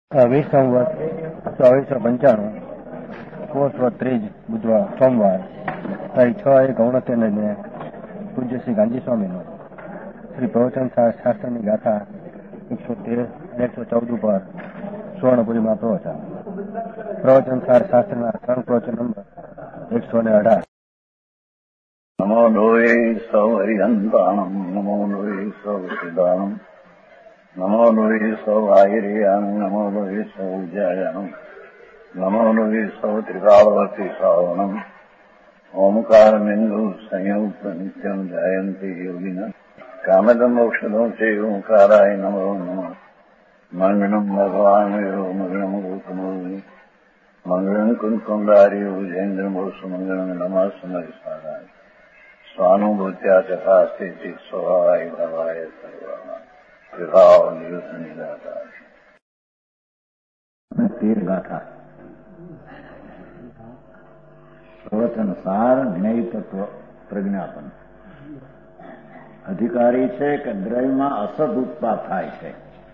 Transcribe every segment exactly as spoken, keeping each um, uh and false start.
વીસ સંવત ચોવીસો પંચાણું પોષ ત્રીજ બુધવાર સોમવાર તારીખ છ એક ઓગણત્રીસને પૂજ્ય શ્રી ગાંધી સ્વામીનું શ્રી પ્રવચન શાસ્ત્રની ગાથા એકસો તેર અને એકસો ચૌદ ઉપર સુવર્ણપુરીમાં પ્રવચન પ્રવચન સાર શાસ્ત્રના ત્રણ પ્રવચન નંબર એકસો ને અઢાર. નમો લોહે સૌ હરિહંતાણમ નમો લોહે સૌ સિદ્ધાણમ નમો લોહે સૌ આહિર્યાણમ નમો લોહે સૌ વિજયાણમ નમો લોહે સૌ ત્રિકાળવતી શ્રાવણમ ઓમકાર બિંદુ સંયુક્ત નિત્યમ જયંતિ યોગિન કામદમ ઔષધો છે ઓંકારાય નમો નમઃ મંગળમ ભગવાન વિરો મંગળમ ગૌતમોની મંગળમ કુંકુંડાર્યો જૈન્દ્રમોષ મંગળમ નમઃ સમરિસારાય સ્વાનુભૂત્યા તથા સ્થિતિ સ્વભાવાય ભવાય સર્વમાં વિભાવ નિયુદ્ધ નિરાતા. તેર ગાથા પ્રવચન સાર જ્ઞેય તત્વ પ્રજ્ઞાપન. અધિકારી છે કે દ્રવ્યમાં અસત ઉત્પાદ થાય છે.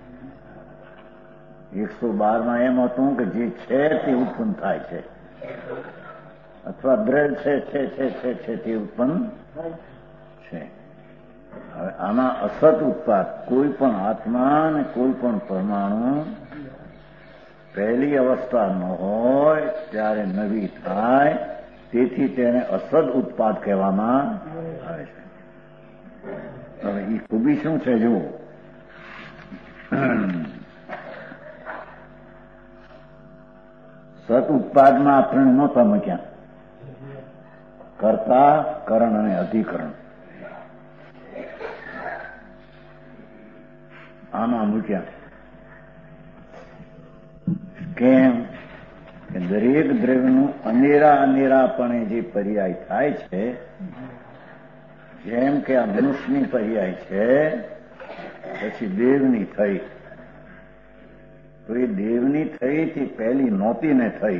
એકસો બારમાં એમ હતું કે જે છે તે ઉત્પન્ન થાય છે અથવા દ્રવ્ય છે છે છે છે છે તે ઉત્પન્ન છે. હવે આમાં અસત ઉત્પાદ કોઈ પણ આત્મા અને કોઈ પણ પરમાણુ પહેલી અવસ્થા ન હોય ત્યારે નવી થાય, તેથી તેને અસદ ઉત્પાદ કહેવામાં આવે છે. હવે એ ખૂબી શું છે જુઓ. સત ઉત્પાદમાં આપણે નહોતા મૂક્યા કર્તા, કરણ અને અધિકરણ. આમાં મૂક્યા કેમ કે દરેક દ્રવ્યનું અનેરા અનેરાપણે જે પર્યાય થાય છે, જેમ કે આ મનુષ્યની પર્યાય છે પછી દેવની થઈ, તો એ દેવની થઈ તે પહેલી નહોતી ને થઈ,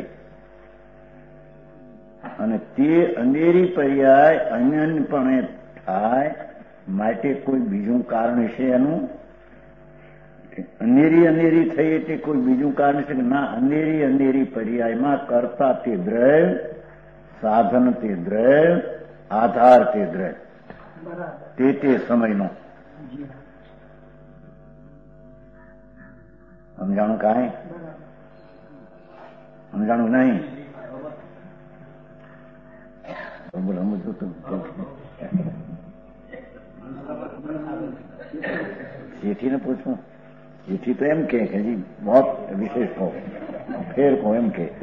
અને તે અનેરી પર્યાય અન્યપણે થાય માટે કોઈ બીજું કારણ છે એનું? અનેરી અનેરી થઈ એટલે કોઈ બીજું કારણ છે કે ના? અનેરી અનેરી પર્યાયમાં કરતા તે દ્રવ્ય, સાધન તે દ્રવ્ય, આધાર તે દ્રવ્ય, તે તે સમયનો. સમજાણું કાંઈ? સમજાણું નહીં? સમજતું તું જેથી ને પૂછવું. જેથી તો એમ કે હજી બહુ વિશેષ કહો, ફેર કહો એમ કે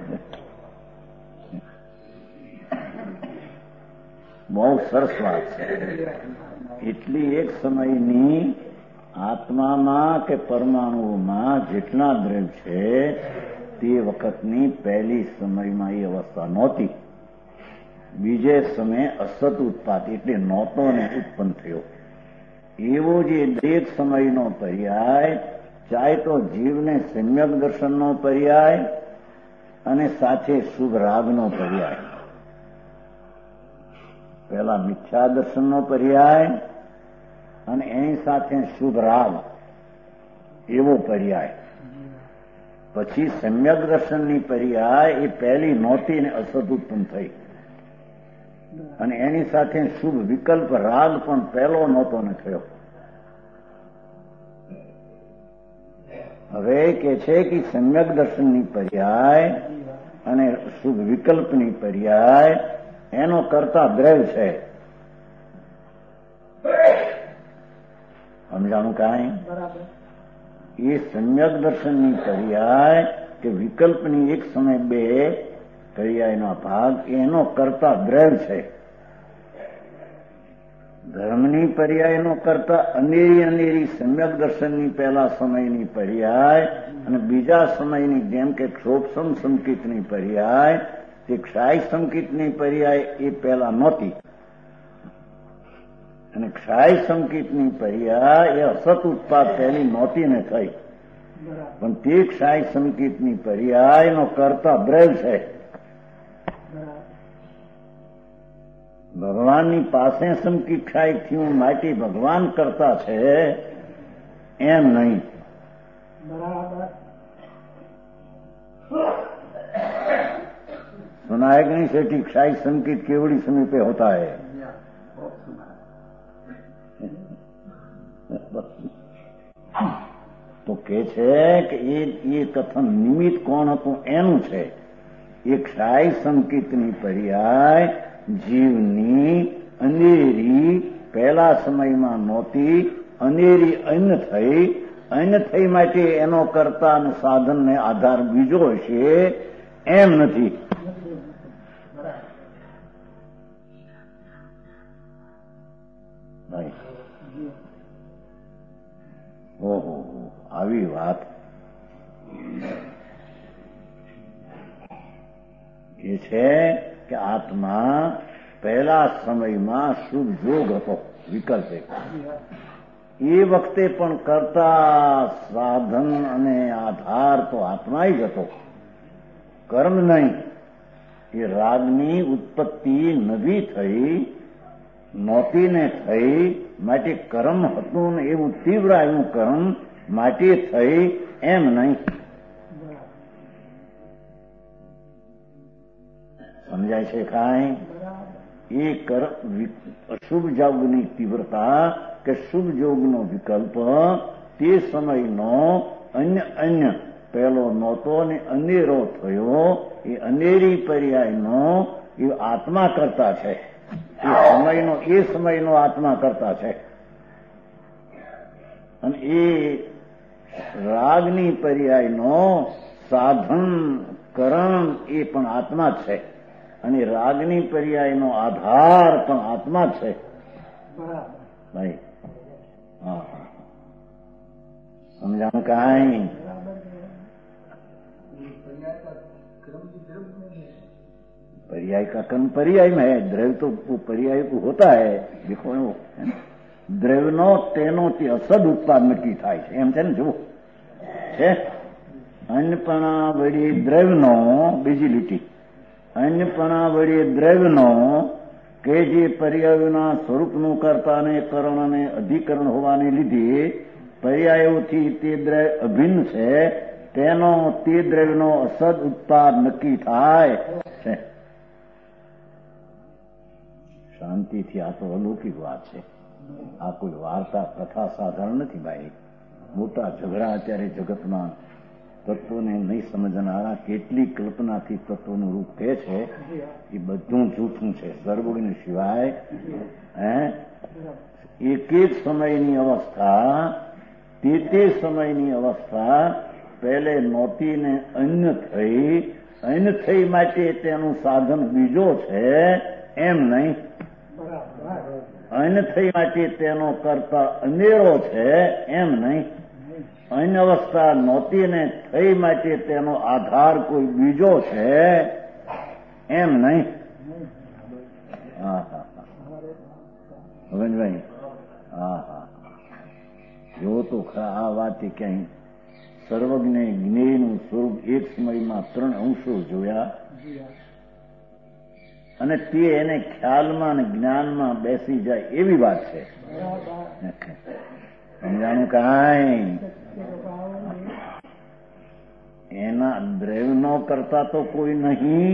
બહુ સરસ વાત છે. એટલી એક સમયની આત્મામાં કે પરમાણુઓમાં જેટલા દ્રવ્ય છે તે વખતની પહેલી સમયમાં એ અવસ્થા નહોતી. બીજે સમયે અસત ઉત્પાદ એટલે નહોતો ને ઉત્પન્ન થયો. એવો જે દરેક સમયનો પર્યાય, ચાહે તો જીવને સમ્યક દર્શનનો પર્યાય અને સાથે શુભ રાગનો પર્યાય, પહેલા મિથ્યા દર્શનનો પર્યાય અને એની સાથે શુભ રાગ એવો પર્યાય, પછી સમ્યક દર્શનની પર્યાય એ પહેલી નહોતી ને અસત ઉત્પન્ન થઈ, અને એની સાથે શુભ વિકલ્પ રાગ પણ પહેલો નહોતો ને થયો. હવે કે છે કે સમ્યક દર્શનની પર્યાય અને શુભ વિકલ્પની પર્યાય એનો કરતા દ્રવ્ય છે. સમજાણું કાંઈ? એ સમ્યક દર્શનની પર્યાય કે વિકલ્પની એક સમય બે પર્યાયનો ભાગ એનો કરતા દ્રવ્ય છે. ધર્મની પર્યાયનો કરતા અનેરી અનેરી સમ્યક દર્શનની પહેલા સમયની પર્યાય અને બીજા સમયની જેમ કે ક્ષોભસમ સંકિતની પર્યાય, તે ક્ષાય સંકિતની પર્યાય એ પહેલા નહોતી, અને ક્ષાય સંકિતની પર્યાય એ અસત ઉત્પાદ પહેલી નહોતી ને થઈ, પણ તે ક્ષાય સંકિતની પર્યાયનો કરતા દ્રવ્ય છે. ભગવાનની પાસે સંકિત ક્ષાય થયું માટે ભગવાન કરતા છે એમ નહીં. सुना है कि नहीं सेठी, क्षाई संकेत केवड़ी समीपे होता है। તો કે છે કે એ એ કથન નિમિત્ત કોણ હતું એનું છે. એ ક્ષાય સંકેતની પર્યાય જીવની અનેરી પહેલા સમયમાં નહોતી, અનેરી અન્ન થઈ, અન્ન થઈ માટે એનો કર્તા અને સાધનને આધાર બીજો હશે એમ નથી. ઓહો, આવી વાત એ છે કે આત્મા પહેલા સમયમાં શુભ યોગ હતો, વિકલ્પ એક. એ વખતે પણ કરતા સાધન અને આધાર તો આત્મા જ હતો, કર્મ નહીં. એ રાગની ઉત્પત્તિ નવી થઈ, નહોતી ને થઈ માટે કર્મ હતું ને એવું તીવ્ર આવ્યું કર્મ માટે થઈ એમ નહીં. સમજાય છે કાંઈ? એ અશુભ યોગની તીવ્રતા કે શુભ યોગનો વિકલ્પ તે સમયનો અન્ય અન્ય પહેલો નહોતો ને અનેરો થયો. એ અનેરી પર્યાયનો એ આત્મા કરતા છે. એ સમયનો એ સમયનો આત્મા કરતા છે. અને એ રાગની પર્યાયનો સાધન કરણ એ પણ આત્મા જ છે. અને રાગની પર્યાયનો આધાર પણ આત્મા જ છે. ભાઈ હા, સમજાણું કાંઈ? पर्याय का कर्म पर्याय में है, द्रव्य तो वो पर्याय को होता है. देखो દ્રવ્યનો તેનોથી અસદ ઉત્પાદ નક્કી થાય છે એમ છે ને. જુઓ છે અન્નપણા વળી દ્રવ્યનો, બીજી લીટી, અન્નપણા વળી દ્રવ્યનો કે જે પર્યાયોના સ્વરૂપનું કરતા અને કરણ અને અધિકરણ હોવાને લીધે પર્યાયોથી તે દ્રવ્ય અભિન્ન છે, તેનો તે દ્રવ્યનો અસદ ઉત્પાદ નક્કી થાય છે. શાંતિથી, આ તો અલૌકિક વાત છે. આ કોઈ વાર્તા કથા સાધારણ નથી ભાઈ. મોટા ઝઘડા અત્યારે જગતમાં તત્વોને નહીં સમજનારા કેટલી કલ્પનાથી તત્વનું રૂપ કહે છે, એ બધું જૂઠું છે, સર્વગુણ સિવાય. હે એક એક સમયની અવસ્થા, તે તે સમયની અવસ્થા પહેલે નહોતી ને અન્ય થઈ, અન્ય થઈ માટે તેનું સાધન બીજો છે એમ નહીં. અન્ય થઈ માટે તેનો કરતા અનેરો છે એમ નહીં. અન્ય અવસ્થા નહોતી ને થઈ માટે તેનો આધાર કોઈ બીજો છે એમ નહીં. હા હા ભાઈ, હા હા જો તો ખરા આ વાત ક્યાંય સર્વજ્ઞ જ્ઞેયનું સ્વરૂપ એક સમયમાં ત્રણ અંશો જોયા અને તે એને ખ્યાલમાં અને જ્ઞાનમાં બેસી જાય એવી વાત છે. સમજાણું કાંઈ? એના દ્રવ્યનો કરતા તો કોઈ નહીં.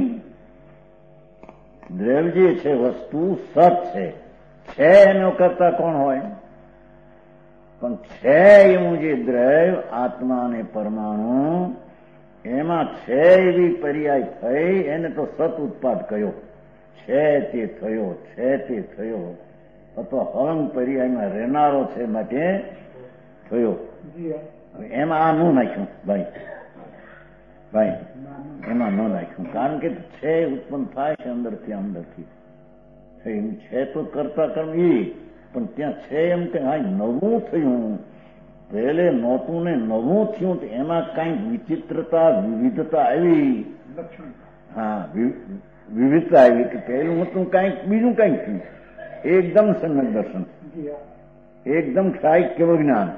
દ્રવ્ય જે છે વસ્તુ સત છે, છે એનો કરતા કોણ હોય? પણ છે એવું જે દ્રવ્ય આત્મા અને પરમાણુ એમાં છે એવી પર્યાય થઈ, એને તો સત ઉત્પાદ કયો. છે તે થયો, છે તે થયો, અથવા હળંગ પર્યાયમાં રહેનારો છે માટે થયો. એમાં આ ન નાખ્યું ભાઈ, ભાઈ એમાં ન નાખ્યું. કારણ કે છે ઉત્પન્ન થાય છે અંદરથી, અંદરથી છે તો કરતા કર્મ એ, પણ ત્યાં છે એમ કે હા નવું થયું, પહેલે નહોતું ને નવું થયું, તો એમાં કઈક વિચિત્રતા વિવિધતા આવી. હા, વિવિધતા આવી કે પહેલું હતું કઈક બીજું કઈક થયું. એકદમ સમ્યક દર્શન, એકદમ ક્ષાયિક કેવળ જ્ઞાન.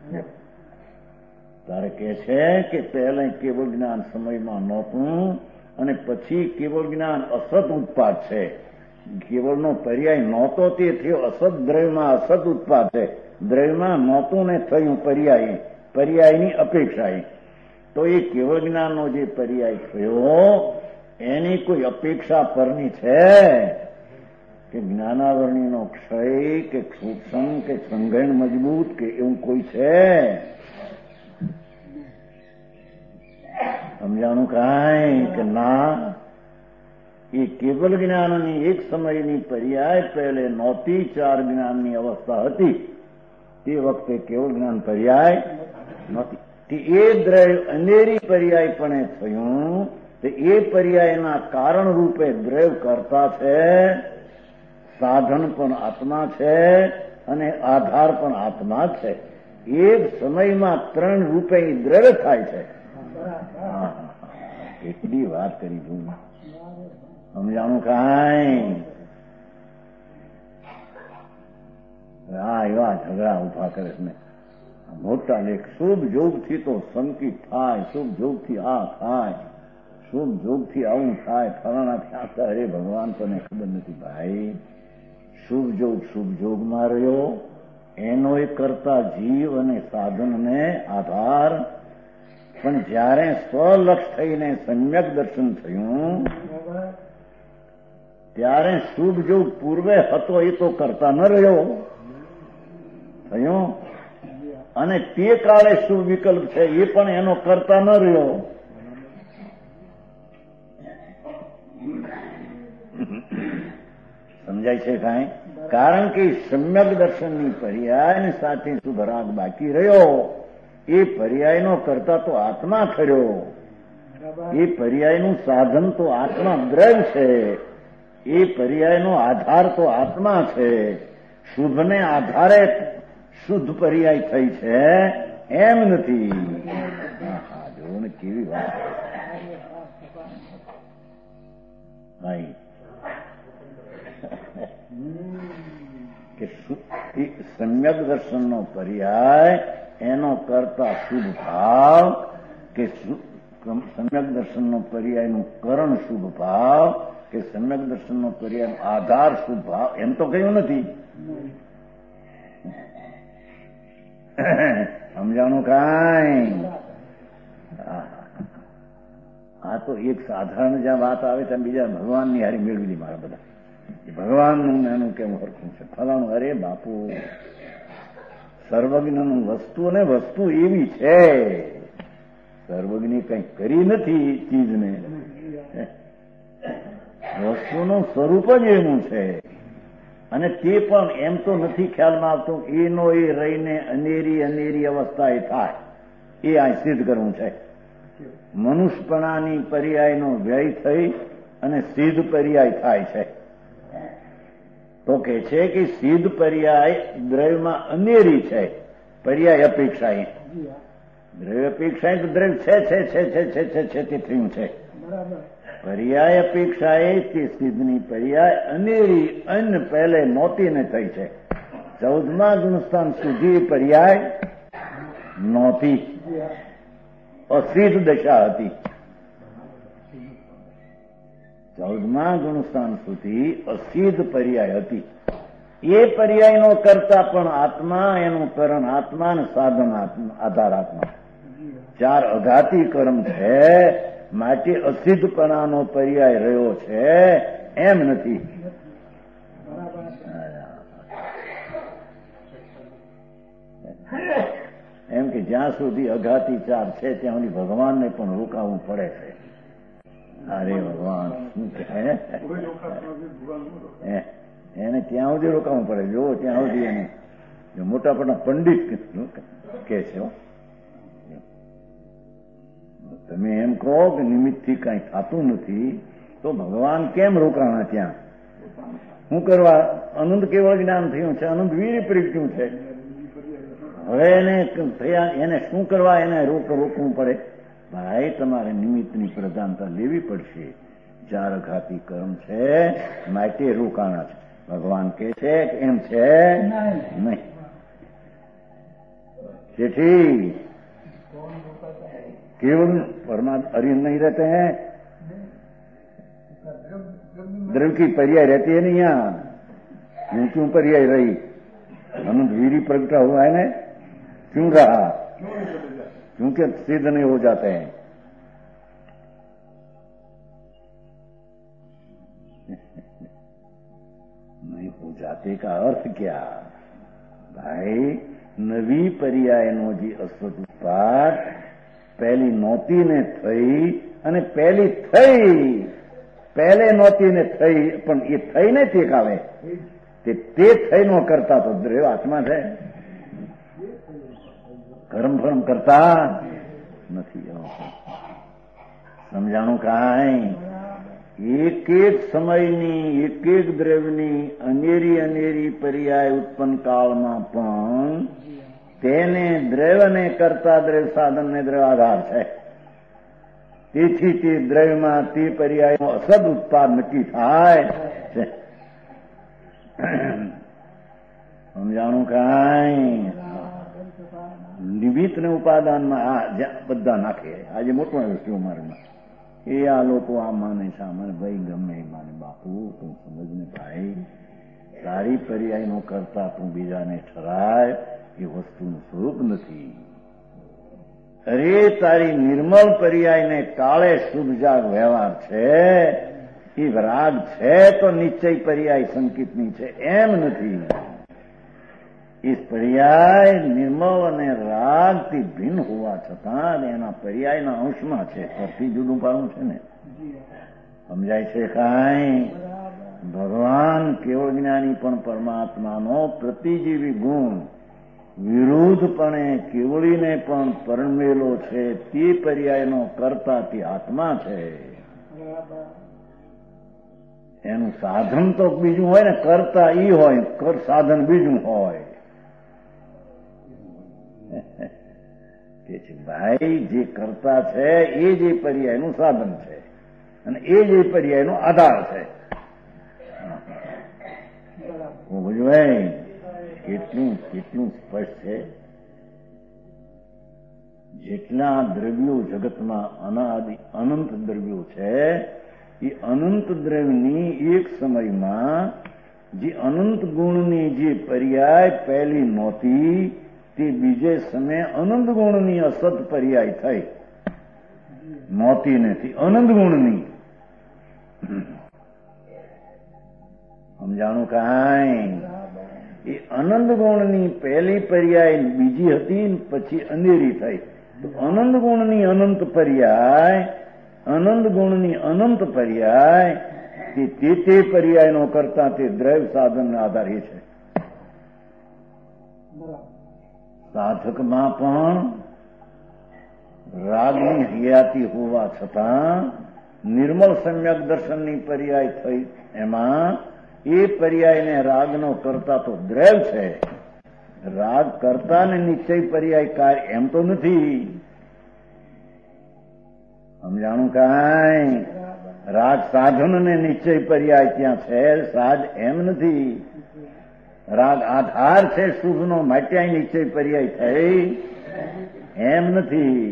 તારે કે છે કે પહેલા કેવળ જ્ઞાન સમયમાં નહોતું અને પછી કેવળ જ્ઞાન અસત ઉત્પાદ છે. કેવળનો પર્યાય નહોતો તે થયો અસત, દ્રવ્યમાં અસત ઉત્પાદ છે. દ્રવ્યમાં નહોતું ને થયું પર્યાય, પર્યાયની અપેક્ષા. તો એ કેવળ જ્ઞાનનો જે પર્યાય થયો એની કોઈ અપેક્ષા પરની છે કે જ્ઞાનાવરણીનો ક્ષય કે સૂક્ષ્મ કે સંઘન મજબૂત કે એવું કોઈ છે? સમજાણું કાંઈ કે ના? એ કેવલ જ્ઞાનની એક સમયની પર્યાય પહેલે નહોતી, ચાર જ્ઞાનની અવસ્થા હતી તે વખતે કેવળ જ્ઞાન પર્યાય નહોતી. એ દ્રવ્ય અનેરી પર્યાય પણ થયું તો એ પર્યાયના કારણ રૂપે દ્રવ્ય કરતા છે, સાધન પણ આત્મા છે અને આધાર પણ આત્મા છે. એક સમયમાં ત્રણ રૂપે દ્રવ્ય થાય છે. એટલી વાત કરી છું. સમજાણું કાંઈ? હા, એવા ઝઘડા ઉભા કરે છે ને મોટા લેખ. શુભ જોગથી તો સંકિત થાય, શુભ જોગથી આ થાય, શુભ જોગથી આવું થાય, ફલાણાથી આ થાય. અરે ભગવાન તને ખબર નથી ભાઈ. શુભ જોગ શુભ જોગમાં રહ્યો એનો એ કરતા જીવ અને સાધનને આધાર. પણ જયારે સ્વલક્ષ થઈને સમ્યક દર્શન થયું ત્યારે શુભ જોગ પૂર્વે હતો એ તો કરતા ન રહ્યો થયું, અને તે કાળે શુભ વિકલ્પ છે એ પણ એનો કરતા ન રહ્યો. સમજાય છે કાંઈ? કારણ કે સમ્યક દર્શનની પર્યાય સાથે શુભ રાગ બાકી રહ્યો. એ પર્યાયનો કરતા તો આત્મા ખર્યો. એ પર્યાયનું સાધન તો આત્મા દ્રવ્ય છે. એ પર્યાયનો આધાર તો આત્મા છે. શુભને આધારે શુદ્ધ પર્યાય થઈ છે એમ નથી. જોવો ને કેવી વાત ભાઈ કે સમ્યક દર્શનનો પર્યાય એનો કરતા શુભ ભાવ કે સમ્યક દર્શનનો પર્યાયનું કરણ શુભ ભાવ કે સમ્યક દર્શનનો પર્યાયનો આધાર શુભ ભાવ એમ તો કહ્યું નથી. સમજાણું કાંઈ? આ તો એક સાધારણ જ્યાં વાત આવે ત્યાં બીજા ભગવાનની હારી મેળવી દી મારા બધા. ભગવાનનું એનું કેમ હરખું છે ફલાણું. અરે બાપુ, સર્વજ્ઞનું વસ્તુ ને વસ્તુ એવી છે. સર્વજ્ઞ કંઈ કરી નથી ચીજને. વસ્તુનું સ્વરૂપ જ એવું છે. અને તે પણ એમ તો નથી ખ્યાલમાં આવતું એનો એ રહીને અનેરી અનેરી અવસ્થા એ થાય. એ આ સિદ્ધ કરવું છે. મનુષ્યપણાની પર્યાયનો વ્યય થઈ અને સિદ્ધ પર્યાય થાય છે. તો કે છે કે સિદ્ધ પર્યાય દ્રવ્યમાં અનેરી છે. પર્યાય અપેક્ષા એ દ્રવ્ય અપેક્ષા તો દ્રવ્ય છે છે છે છે છે છે છે તે થયું છે. પર્યાય અપેક્ષા એ તે સિદ્ધની પર્યાય અનેરી અન્ન પહેલે નહોતીને થઈ છે. ચૌદમા ગુણસ્થાન સુધી પર્યાય નહોતી, અસિદ્ધ દશા હતી. ચૌદમા ગુણસ્થાન સુધી અસિદ્ધ પર્યાય હતી. એ પર્યાયનો કરતા પણ આત્મા, એનું કરણ આત્મા અને સાધન આધાર આત્મા. ચાર અઘાતી કર્મ છે માટે અસિદ્ધપણાનો પર્યાય રહ્યો છે એમ નથી. એમ કે જ્યાં સુધી અઘાતી ચાર છે ત્યાં સુધી ભગવાનને પણ રોકાવું પડે છે. અરે ભગવાન શું કહે એને ત્યાં સુધી રોકાવું પડે. જો ત્યાં સુધી એને મોટા મોટા પંડિત કે છે તમે એમ કહો કે નિમિત્તથી કઈ થતું નથી તો ભગવાન કેમ રોકાણા ત્યાં? શું કરવા? અનંત કેવળ જ્ઞાન થયું છે, અનંત વીર પ્રગટ્યું છે. હવે એને થયા એને શું કરવા એને રોક રોકવું પડે? ભાઈ તમારે નિમિત્તની પ્રધાનતા લેવી પડશે. ચાર ઘાતી કર્મ છે માટે રોકાણા છે. ભગવાન કે છે કે એમ છે નહીં. તેથી केवल परमात्मा अरिहंत नहीं रहते हैं, द्रव्य की पर्याय रहती है नहीं यहाँ. यूं क्यों पर्याय रही? अनंत वीरी प्रगटा हुआ है ना, क्यों रहा? क्योंकि सिद्ध नहीं हो जाते हैं. नहीं हो जाते का अर्थ क्या भाई? નવી પર્યાયનો જે અસત ઉત્પાદ પહેલી નહોતી ને થઈ અને પહેલી થઈ, પહેલે નહોતી ને થઈ, પણ એ થઈ ને તે કાલે તે તે થઈ નો કરતા તો દ્રવ્ય આત્મા છે, કર્મ ફર્મ કરતા નથી. સમજાણું કાંઈ? એક એક સમયની એક એક દ્રવ્યની અનેરી અનેરી પર્યાય ઉત્પન્ન કાળમાં પણ તેને દ્રવ્યને કરતા દ્રવ્ય સાધનને દ્રવ્ય આધાર છે. તેથી તે દ્રવ્યમાં તે પર્યાયનો અસદ ઉત્પાદ નક્કી થાય છે. સમજાણું કાંઈ? નિમિત્ત ને ઉપાદાનમાં આ બધા નાખે. આજે મોટો આવ્યો મારામાં એ આ લોકો આ માને છે, મને ભાઈ ગમે એ માને. બાપુ તું સમજને ભાઈ, તારી પર્યાયનો કરતા તું બીજાને ઠરાય એ વસ્તુનું સ્વરૂપ નથી. અરે તારી નિર્મળ પર્યાયને કાળે શુભ જાગ વ્યવહાર છે, એ રાગ છે તો નિશ્ચય પર્યાય સંકિતની છે એમ નથી. એ પર્યાય નિર્મળ અને રાગથી ભિન્ન હોવા છતાં એના પર્યાયના અંશમાં છે, પરથી જુદું પાડવું છે ને. સમજાય છે કાંઈ? ભગવાન કેવળ જ્ઞાની પણ પરમાત્માનો પ્રતિજીવી ગુણ વિરુદ્ધપણે કેવળીને પણ પરમેલો છે. તે પર્યાયનો કરતા તે આત્મા છે. એનું સાધન તો બીજું હોય ને, કરતા ઈ હોય, કર સાધન બીજું હોય. કે છે ભાઈ જે કરતા છે એ જે પર્યાયનું સાધન છે અને એ જે પર્યાયનો આધાર છે. ભાઈ કેટલું કેટલું સ્પષ્ટ છે. જેટલા દ્રવ્યો જગતમાં અનાદિ અનંત દ્રવ્યો છે એ અનંત દ્રવ્યની એક સમયમાં જે અનંત ગુણની જે પર્યાય પહેલી નહોતી તે બીજે સમયે અનંત ગુણની અસત પર્યાય થઈ. નહોતી નથી, અનંત ગુણની. સમજાણું કાંઈ? એ અનંત ગુણની પહેલી પર્યાય બીજી હતી, પછી અંધેરી થઈ. તો અનંત ગુણની અનંત પર્યાય, અનંત ગુણની અનંત પર્યાય તે તે પર્યાયનો કરતા તે દ્રવ્ય સાધનના આધારે છે. સાધકમાં પણ રાગની હયાતી હોવા છતાં નિર્મળ સમ્યક દર્શનની પર્યાય થઈ. એમાં એ પર્યાયને રાગનો કરતા તો દ્રવ્ય છે. રાગ કરતા ને નિશ્ચય પર્યાય કાર્ય એમ તો નથી. સમજાણું કાંઈ? રાગ સાધન ને નિશ્ચય પર્યાય ત્યાં છે, સાજ એમ નથી. રાગ આધાર છે શુભનો, માટે નિશ્ચય પર્યાય થઈ એમ નથી.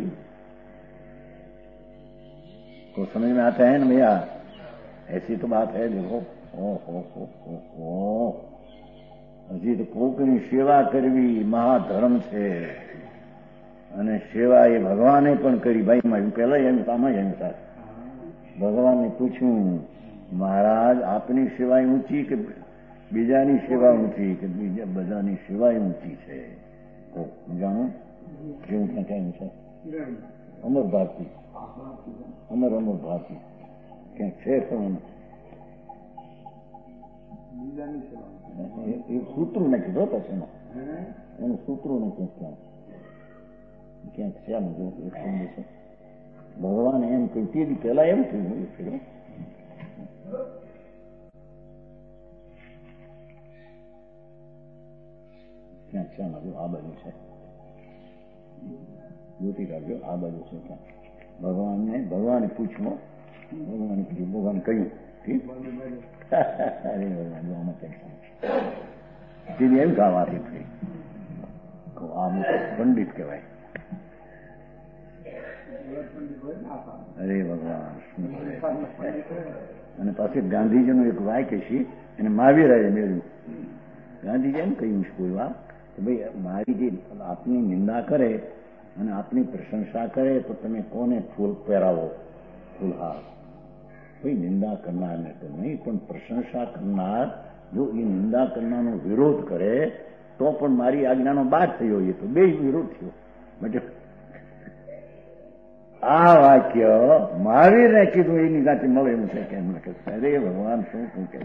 तो समझ में आता है ना भैया? ऐसी तो बात है. देखो ओ हो हो हो हो હજી તો કોકની સેવા કરવી મહાધર્મ છે અને સેવા એ ભગવાને પણ કરી. ભાઈ મારી પેલા એમ આમાં એમ થાય ભગવાનને પૂછ્યું, મહારાજ આપની સેવા ઊંચી કે બીજાની સેવા ઊંચી? કે બીજા બધાની સેવા ઊંચી છે. તો જાણો કેવું ક્યાં છે? અમર ભારતી, અમર અમર ભારતી ક્યાંક છે પણ એ સૂત્રો નથી જોતા છે એનું સૂત્રો નથી ક્યાંક ક્યાંક છે. આમ જો એક સમજે છે ભગવાન એમ કહ્યું તે પેલા એમ થયું ક્યાંક છે. આમાં જો આ બાજુ છે, જોતી રાખજો આ બાજુ છે ક્યાંક. ભગવાનને ભગવાને પૂછ્યું, ભગવાને પૂછ્યું, ભગવાન કહ્યું ઠીક અરે ભગવાન આમાં ક્યાંક એમ ગાવાથી થઈ. આ મોટો પંડિત કહેવાય. અરે ભગવાન શું કરે. અને પાછી ગાંધીજીનું એક વાક્ય છે એને મહાવીરાએ મેળવ્યું. ગાંધીજી એમ કહ્યું છે કોઈ વાર કે ભાઈ મારી જે આપની નિંદા કરે અને આપની પ્રશંસા કરે તો તમે કોને ફૂલ પહેરાવો? ફૂલહાર. ભાઈ નિંદા કરનારને તો નહીં, પણ પ્રશંસા કરનાર જો એ નિંદા કરનારનો વિરોધ કરે તો પણ મારી આજ્ઞાનો બાદ થયો, એ તો બે વિરોધ થયો. મતલબ આ વાક્ય મહાવીરને કીધું એની સાથે મળે એમ છે કે એમ કે અરે ભગવાન શું શું કે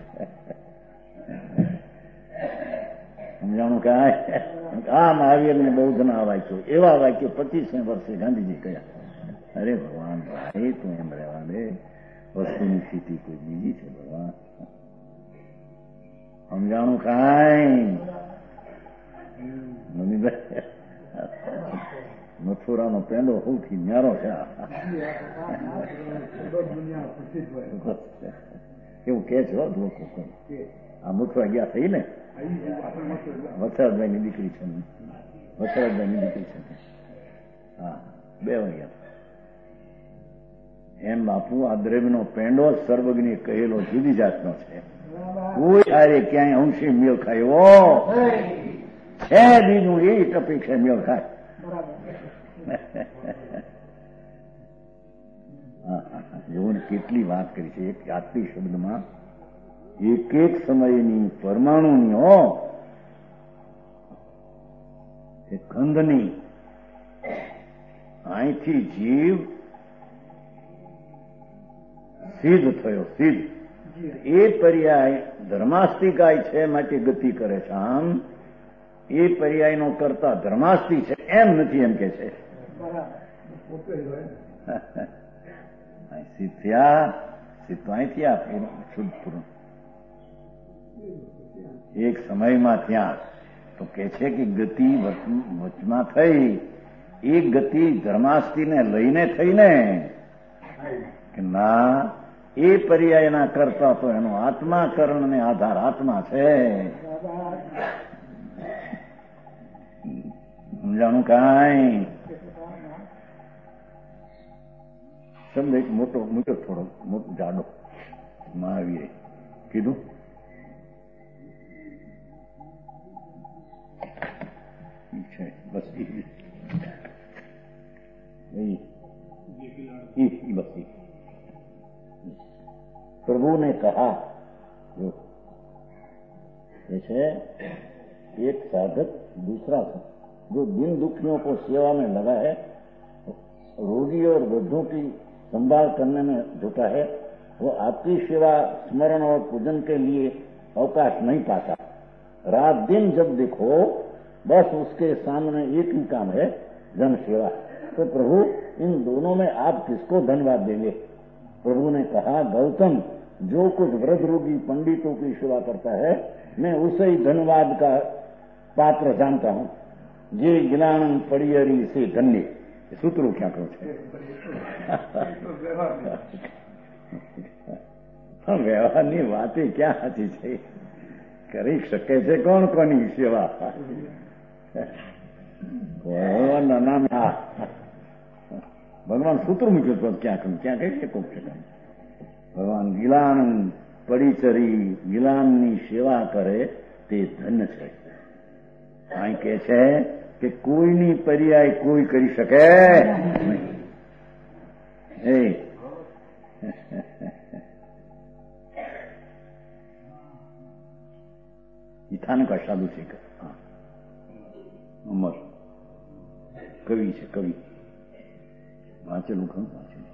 સમજાણું કે આ મહાવીરને બૌદ્ધના વાક્યો, એવા વાક્યો પચીસમી વર્ષે ગાંધીજી કહ્યા. અરે ભગવાન ભાઈ તું એમ રહેવા દે, વસ્તુની સ્થિતિ કોઈ બીજી છે ભગવાન. સમજાણું કાંઈ નવીનભાઈ મથુરાનો પેંડો સૌથી ન્યારો છે. એવું કે છે લોકો, આ મથુરા ગયા થઈ ને વત્સરાજભાઈ ની દીકરી છે, વત્સરાજભાઈ ની દીકરી છે. હા, બે વાગ્યા એમ બાપુ આ દ્રવ્યનો પેંડો સર્વજ્ઞ કહેલો જુદી જાતનો છે. કોઈ આરે ક્યાંય અંશી મેળ ખાયો છે બીજું એ ટપી છે મેળ ખાય. જોને કેટલી વાત કરી છે એક આટલી શબ્દમાં. એક એક સમયની પરમાણુની હો, એ કંદની અહીંથી જીવ સિદ્ધ થયો, સિદ્ધ. એ પર્યાય ધર્માસ્તિકાય છે માટે ગતિ કરે છે. આમ એ પર્યાયનો કરતા ધર્માસ્તિ છે એમ નથી, એમ કે છે. સિદ્ધ્યા સિદ્ધ અહીંથી આ શુદ્ધ પૂર્ણ એક સમયમાં ત્યાં તો કે છે કે ગતિ વચમાં થઈ. એ ગતિ ધર્માસ્તિને લઈને થઈ ને કે ના, એ પર્યાયના કરતા તો એનો આત્મા કરણ ને આધાર આત્મા છે. સમજાણું કાંઈ? શબ્દ એક મોટો મૂક્યો, થોડો મોટો જાડો મહાવીરે કીધું. બસ बस प्रभु ने कहा जो जैसे एक साधक दूसरा जो दिन दुखियों को सेवा में लगा है, रोगी और वृद्धों की संभाल करने में जुटा है, वो आपकी सेवा स्मरण और पूजन के लिए अवकाश नहीं पाता. रात दिन जब देखो बस उसके सामने एक ही काम है, जन सेवा. तो प्रभु इन दोनों में आप किसको धन्यवाद देंगे? प्रभु ने कहा, गौतम, जो कुछ वृद्ध रोगी पंडितों की सेवा करता है, मैं उसे ही धन्यवाद का पात्र जानता हूँ. जे ज्ञान पड़ियरी से धन्य. सूत्रों क्या કહું છે? વ્યવહારની વાતે ક્યાં સાચી છે? કરી શકે છે કોણ કોની સેવા? ભગવાન સૂત્ર મૂક્યું તો ક્યાં કહ્યું, ક્યાં કહી શકો છે? ભગવાન ગિલાન પડીચરી ગિલાનની સેવા કરે તે ધન્ય છે. અહીં કે છે કે કોઈની પર્યાય કોઈ કરી શકે નહીં. ઈથાન કા સાધુ છે, અમર કવિ છે, કવિ વાંચેલું ખરું, વાંચેલું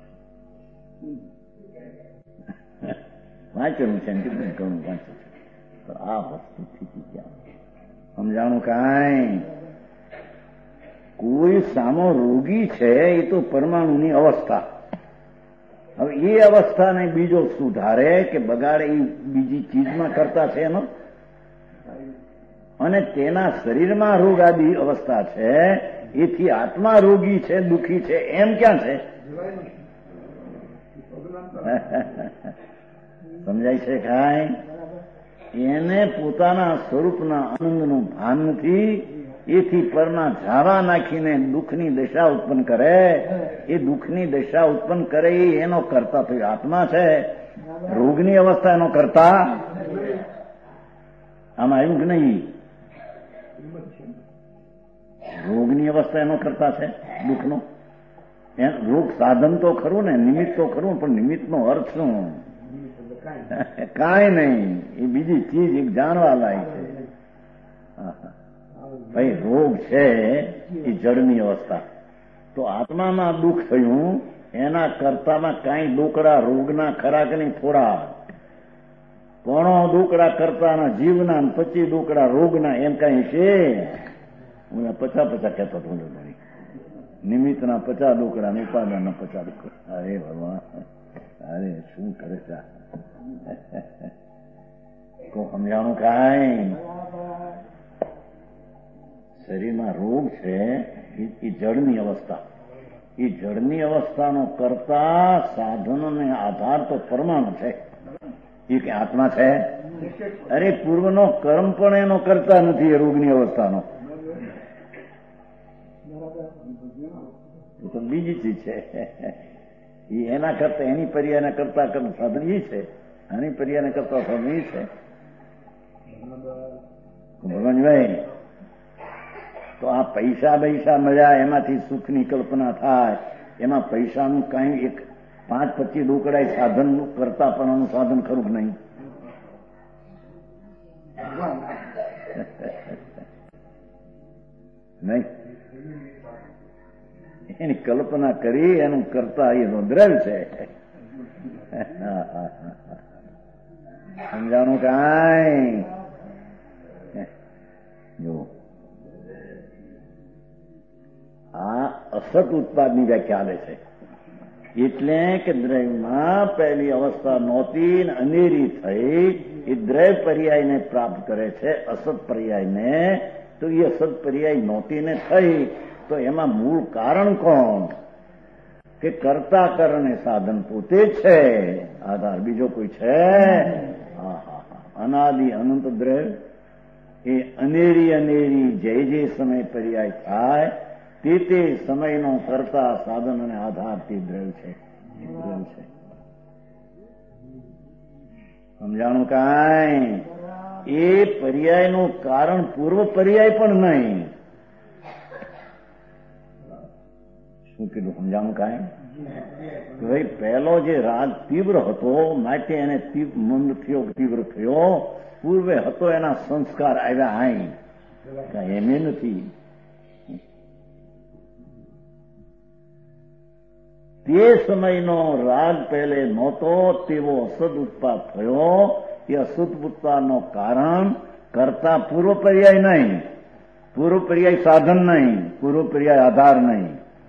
વાંચેલું છે ઘણું વાંચેલું. આ વસ્તુ સ્થિતિ ક્યાં સમજાણું કાંઈ? કોઈ સામો રોગી છે એ તો પરમાણુની અવસ્થા. હવે એ અવસ્થાને બીજો સુધારે કે બગાડે એ બીજી ચીજમાં કરતા છે એનો, અને તેના શરીરમાં રોગ આદિ અવસ્થા છે, એથી આત્મા રોગી છે, દુઃખી છે એમ ક્યાં છે? સમજાય છે કાંઈ? એને પોતાના સ્વરૂપના આનંદનું ભાન નથી, એથી પરના ઝાવા નાખીને દુઃખની દશા ઉત્પન્ન કરે. એ દુઃખની દશા ઉત્પન્ન કરે એ એનો કરતા તો આત્મા છે, રોગની અવસ્થા એનો કરતા. આમાં આવ્યું કે નહીં? રોગની અવસ્થા એનો કરતા છે દુઃખનો. રોગ સાધન તો ખરું ને, નિમિત્ત તો ખરું, પણ નિમિત્તનો અર્થ શું? કાંઈ નહીં, એ બીજી ચીજ એક જાણવા લાયક છે. ભાઈ રોગ છે એ જળની અવસ્થા, તો આત્મામાં દુઃખ થયું એના કરતામાં કાંઈ દુકડા રોગના ખરા કે નહીં? થોડા પોણો દુકડા કરતાના જીવના, પચી દુકડા રોગના, એમ કઈ છે? હું પચાસ પચાસ કહેતો હતો, નિમિત્તના પચાસ દુકડા, ઉપાદાનના પચાસ દુકડા. અરે ભગવાન, અરે શું કરે છે? કોઈ સમજાણું કાંઈ? શરીરમાં રોગ છે એ જળની અવસ્થા, એ જળની અવસ્થાનો કરતા સાધનોને આધાર તો પરમાણુ છે. એ કે આત્મા છે? અરે પૂર્વનો કર્મ પણ એનો કરતા નથી, એ રોગની અવસ્થાનો. એ તો બીજી ચીજ છે. એ એના કરતા, એની પર્યાયના કરતા સાધન એ છે, આની પર્યાયના કરતા સાધન એ છે. ભગવાનભાઈ, તો આ પૈસા પૈસા મળ્યા એમાંથી સુખની કલ્પના થાય, એમાં પૈસાનું કઈ એક પાંચ પચીસ ડોકડા સાધન કરતા પણ આનું સાધન ખરું કે નહીં? નહીં, એની કલ્પના કરી એનું કરતા એનો દ્રવ્ય છે. સમજાણું કાંઈ? જો આ અસત ઉત્પાદની વ્યાખ્યા આવે છે. એટલે કે દ્રવ્યમાં પહેલી અવસ્થા નહોતી, અનેરી થઈ, એ દ્રવ્ય પર્યાયને પ્રાપ્ત કરે છે. અસત પર્યાયને તો એ અસત પર્યાય નહોતી ને થઈ, તો એમાં મૂળ કારણ કોણ? કે કર્તા કરણે સાધન પોતે છે, આધાર બીજો કોઈ છે? અનાદિ અનંત દ્રવ્ય એ અનેરી અનેરી જે જે સમય પર્યાય થાય તે તે સમયનો કરતા સાધન અને આધારથી દ્રવ્ય છે. દ્રવ્ય છે. સમજાણું કાંઈ? એ પર્યાયનું કારણ પૂર્વ પર્યાય પણ નહીં. શું કીધું? સમજાણું કાંઈ? ભાઈ પહેલો જે રાગ તીવ્ર હતો માટે એને મંદ થયો, તીવ્ર થયો. પૂર્વે હતો એના સંસ્કાર આવ્યા હાઈ, કાંઈ એમ નથી. તે સમયનો રાગ પહેલે નહોતો તેવો અસદ ઉત્પાદ થયો. એ અસદ ઉત્પાદનો કારણ કરતા પૂર્વ પર્યાય નહીં, પૂર્વ પર્યાય સાધન નહીં, પૂર્વ પર્યાય આધાર નહીં.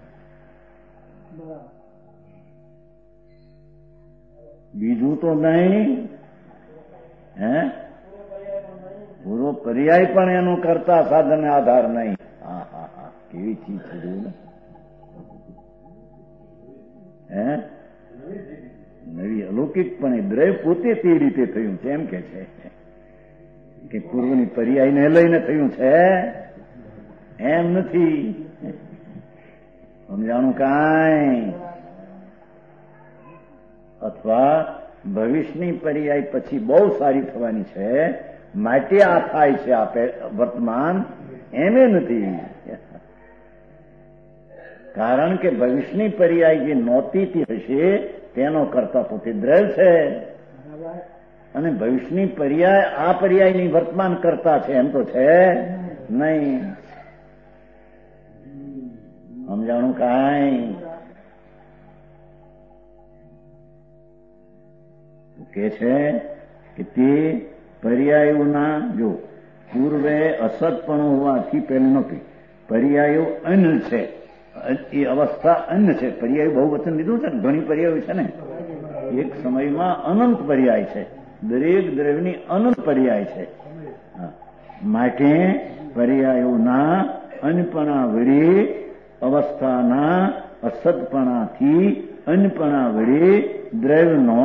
બીજું તો નહીં, હે પૂર્વ પર્યાય પણ એનું કરતા સાધન આધાર નહીં. હા હા હા, કેવી ચીજ છે ને? હે નવી અલૌકિક પણ એ દ્રવ્ય પોતે તે રીતે થયું છે એમ કે છે કે પૂર્વની પર્યાયને લઈને થયું છે, એમ નથી. સમજાણું કાંઈ? અથવા ભવિષ્યની પર્યાય પછી બહુ સારી થવાની છે માટે આ થાય છે, આ વર્તમાન, એમ નથી. કારણ કે ભવિષ્યની પર્યાય જે નહોતી હશે તેનો કરતા પોતે દ્રવ્ય છે, અને ભવિષ્યની પર્યાય આ પર્યાયની વર્તમાન કરતા છે એમ તો છે નહીં. સમજાણું કાંઈ? કે છે કે તે પર્યાયોના, જો પૂર્વે અસતપણું હોવાથી પહેલું નહોતી, પર્યાયો અન્ન છે, એ અવસ્થા અન્ન છે. પર્યાય બહુ વચન લીધું છે ને, ઘણી પર્યાયો છે ને. એક સમયમાં અનંત પર્યાય છે, દરેક દ્રવ્યની અનંત પર્યાય છે. માટે પર્યાયોના અન્નપણા વડે, અવસ્થાના અસતપણાથી અન્નપણા વડે દ્રવ્યનો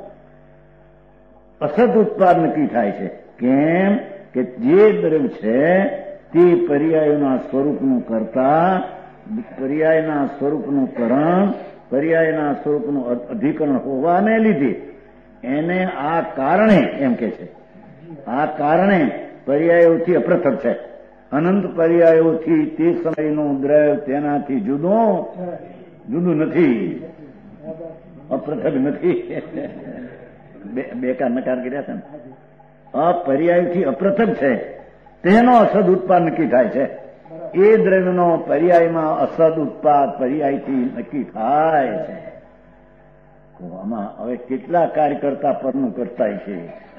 અસત ઉત્પાદ નક્કી થાય છે. કેમ કે જે દ્રવ્ય છે તે પર્યાયોના સ્વરૂપનું કરતા, પર્યાયના સ્વરૂપનું કરણ, પર્યાયના સ્વરૂપનું અધિકરણ હોવાને લીધે એને આ કારણે, એમ કે છે, આ કારણે પર્યાયોથી અપૃથક છે. અનંત પર્યાયોથી તે સમયનું દ્રવ્ય તેનાથી જુદું જુદું નથી, અપૃથક નથી. બે કાર નકાર કર્યા છે ને, અપર્યાયથી અપ્રથક છે તેનો અસદ ઉત્પાદ નક્કી થાય છે. એ દ્રવ્યનો પર્યાયમાં અસદ ઉત્પાદ પર્યાયથી નક્કી થાય છે. આમાં હવે કેટલા કાર્ય કરતા પરનું કરતા છે.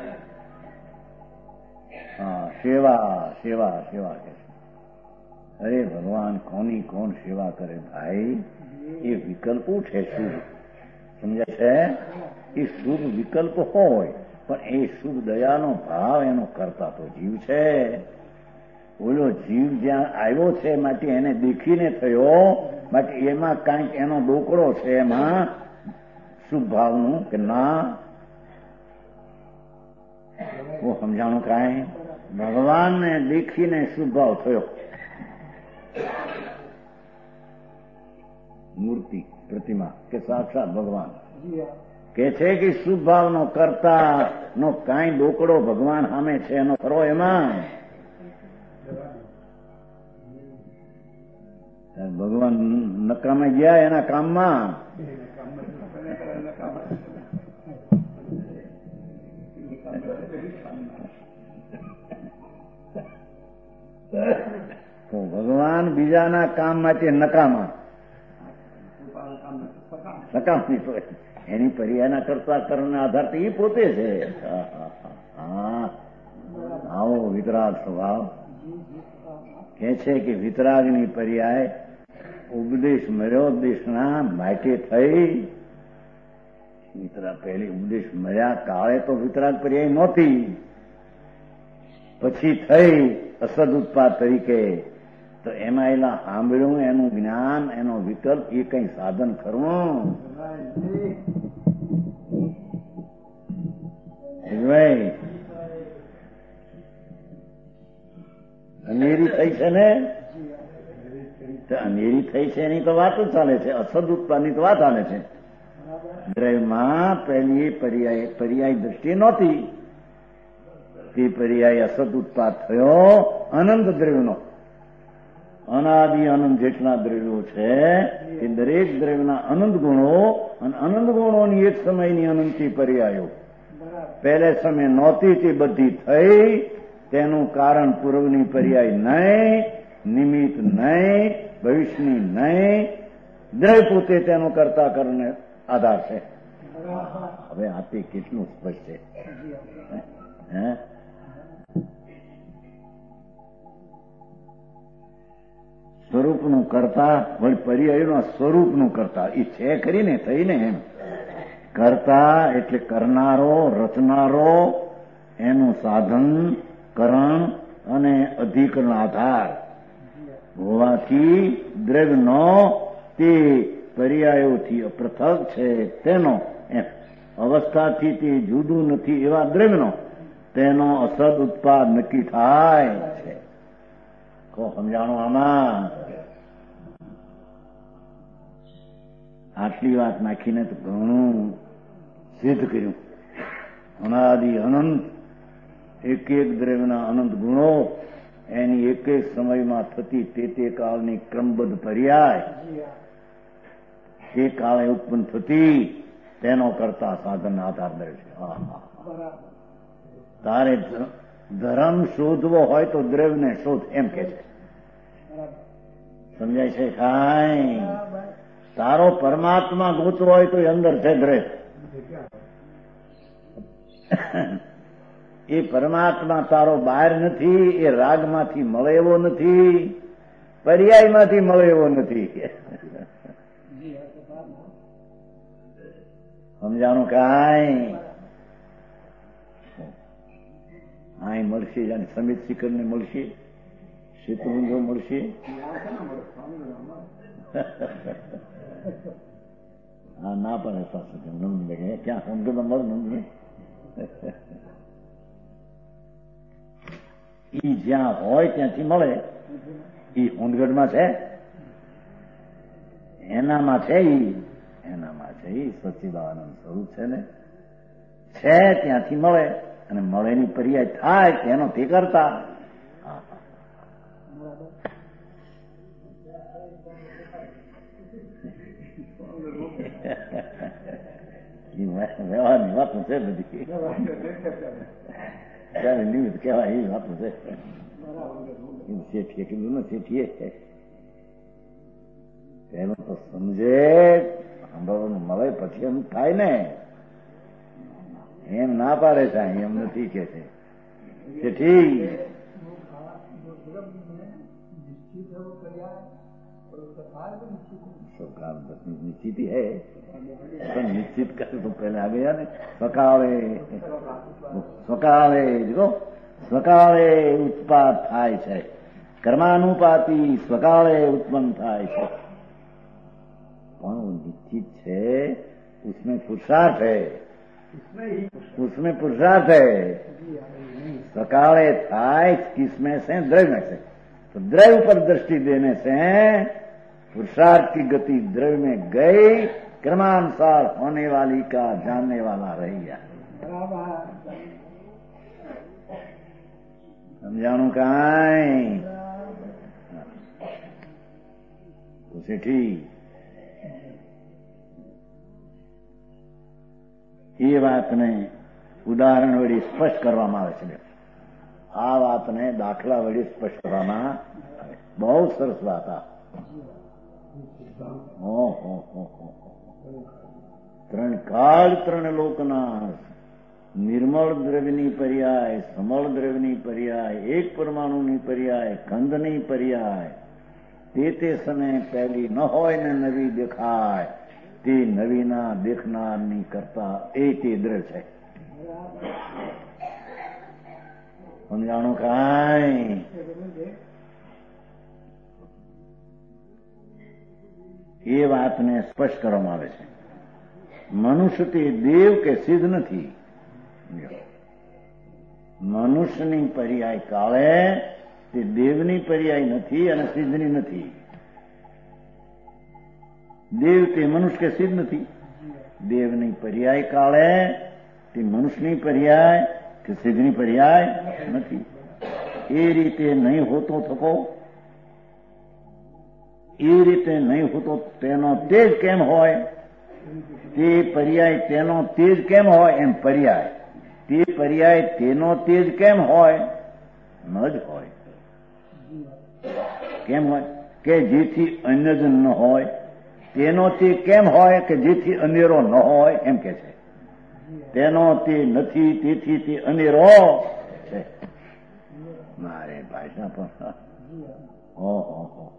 હા, સેવા સેવા સેવા કે છે. અરે ભગવાન કોની કોણ સેવા કરે ભાઈ? એ વિકલ્પો છે શુભ, સમજાય છે? એ શુભ વિકલ્પ હોય પણ એ શુભ દયાનો ભાવ એનો કરતા તો જીવ છે. ઓલો જીવ જ્યાં આવ્યો છે માટે એને દેખીને થયો, માટે એમાં કાંઈક એનો ડોકડો છે એમાં શુભ ભાવનું કે ના ઓ સમજાણું કાંઈ? ભગવાનને દેખીને શુભ ભાવ થયો. મૂર્તિ પ્રતિમા કે સાક્ષાત ભગવાન કે છે કે શુભ ભાવનો કરતા નો કાંઈ ડોકડો ભગવાન સામે છે એનો ખરો એમાં? ભગવાન નકામે ગયા એના કામમાં. તો ભગવાન બીજાના કામ માટે નકામા નકામની તો એની પર્યાયના કરતા કરવાના આધાર તો એ પોતે છે. હા, આવો વિતરાગ સ્વભાવ કે છે કે વિતરાગની પર્યાય ઉપદેશ મળ્યો, ઉપદેશના માટે થઈ. વિતરાગ પહેલી ઉપદેશ મળ્યા કાળે તો વિતરાગ પર્યાય નહોતી, પછી થઈ અસદ ઉત્પાદ તરીકે. તો એમાં એલા સાંભળ્યું એનું જ્ઞાન એનો વિકલ્પ એ કઈ સાધન ખરું? ભાઈ અનેરી થઈ છે ને, અનેરી થઈ છે એની તો વાત જ ચાલે છે. અસદ ઉત્પાદની તો વાત ચાલે છે. દ્રવ્યમાં પહેલી પર્યાય પર્યાય દ્રષ્ટિએ નહોતી, તે પર્યાય અસદ ઉત્પાદ થયો અનંત દ્રવ્યનો. અનાદિ અનંત જેટલા દ્રવ્યો છે એ દરેક દ્રવ્યના અનંત ગુણો અને અનંત ગુણોની એક સમયની અનંતી પર્યાયો પહેલે સમય નહોતી તે બધી થઈ. તેનું કારણ પૂર્વની પર્યાય નહીં, નિમિત્ત નહીં, ભવિષ્યની નહીં, દ્રવ્ય પોતે તેનો કરતા કરને આધાર છે. હવે આ તે કેટલું સ્પષ્ટ છે. હે સ્વરૂપનું કરતા વળી પર્યાયનું સ્વરૂપનું કરતા એ છે ખરી ને, થઈને એમ કરતા એટલે કરનારો, રચનારો, એનું સાધન કરણ અને અધિકરણ આધાર હોવાથી દ્રવ્યનો તે પર્યાયોથી અપૃથક છે. તેનો એમ અવસ્થાથી તે જુદું નથી એવા દ્રવ્યનો તેનો અસદ ઉત્પાદ નક્કી થાય છે. કો સમજાણું આમાં? આટલી વાત નાખીને તો ઘણું સિદ્ધ કર્યું. અનાદિ અનંત એક એક દ્રવ્યના અનંત ગુણો એની એક એક સમયમાં થતી તે તે કાળની ક્રમબદ્ધ પર્યાય તે કાળે ઉત્પન્ન થતી તેનો કરતા સાધન આધાર દે છે. તારે ધર્મ શોધવો હોય તો દ્રવ્યને શોધ એમ કે છે. સમજાય છે? કાંઈ તારો પરમાત્મા ગોતવો હોય તો અંદર છે દ્રવ્ય. એ પરમાત્મા તારો બહાર નથી, એ રાગમાંથી મળે એવો નથી, પર્યાયમાંથી મળે એવો નથી. સમજાણું? કાંઈ અહીં મળશે, જાણે સમિત શિખર ને મળશે, શેતુંજો મળશે. હા, ના પણ ક્યાં સમજમાં મળે નંદ ઈ જ્યાં હોય ત્યાંથી મળે. ઈ હોંદગઢમાં છે, એનામાં છે, ઈ એનામાં છે. ઈ સચ્ચિદાનંદ સ્વરૂપ છે ને, છે ત્યાંથી મળે અને મળેની પર્યાય થાય તેનો તે કરતા. વ્યવહારની વાતો છે બધી, ત્યારે નિમિત્ત કહેવાય એ વાતો છે. શેઠીએ કીધું ને શેઠીએ એનું તો સમજે, સાંભળવાનું મળે પછી એમ થાય ને. એમ ના પાડે છે, એમ નથી કે છે શેઠી. निश्चित ही है, तो निश्चित कर तो पहले आ गया ने. स्वकाले स्वकाले જો સ્વકાળે ઉત્પાદ થાય છે, કર્માનુપાતી સ્વકાળે ઉત્પન્ન થાય છે. પણ નિશ્ચિત છે उसमें पुरुषार्थ है, उसमें पुरुषार्थ है. स्वकाले થાય किसमें से? द्रव्य से. तो द्रव्य पर दृष्टि देने से पुरुषार्थ की गति द्रव्य में गई, क्रमानुसार होने वाली का जानने वाला रह गया. समझाणु काई तो सेठी ये वातने उदाहरण वडी स्पष्ट કરવામાં આવે છે. આ વાતને દાખલા વડી સ્પષ્ટ કરવામાં આવે. બહુ સરસ વાત. આ ત્રણ કાળ ત્રણ લોકના નિર્મળ દ્રવ્યની પર્યાય, સમળ દ્રવ્યની પર્યાય, એક પરમાણુની પર્યાય, કંદની પર્યાય, તે તે સમય પહેલી ન હોય ને નવી દેખાય, તે નવીના દેખનારની કરતા એ તે દ્રવ્ય છે. સમજાણું કાંઈ? એ વાતને સ્પષ્ટ કરવામાં આવે છે. મનુષ્ય તે દેવ કે સિદ્ધ નથી. મનુષ્યની પર્યાય કાળે તે દેવની પર્યાય નથી અને સિદ્ધની નથી. દેવ તે મનુષ્ય કે સિદ્ધ નથી. દેવની પર્યાય કાળે તે મનુષ્યની પર્યાય કે સિદ્ધની પર્યાય નથી. એ રીતે નહીં હોતો થકો, એ રીતે નહીં હોતો તેનો તેજ કેમ હોય? તે પર્યાય તેનો તેજ કેમ હોય? એમ પર્યાય તે પર્યાય તેનો તેજ કેમ હોય? ન જ હોય. કેમ હોય? કે જેથી અન્ય જ ન હોય. તેનો તે કેમ હોય? કે જેથી અનેરો ન હોય. એમ કે છે. તેનો તે નથી, તેથી તે અનેરો છે. મારે ભાષા પણ ઓહો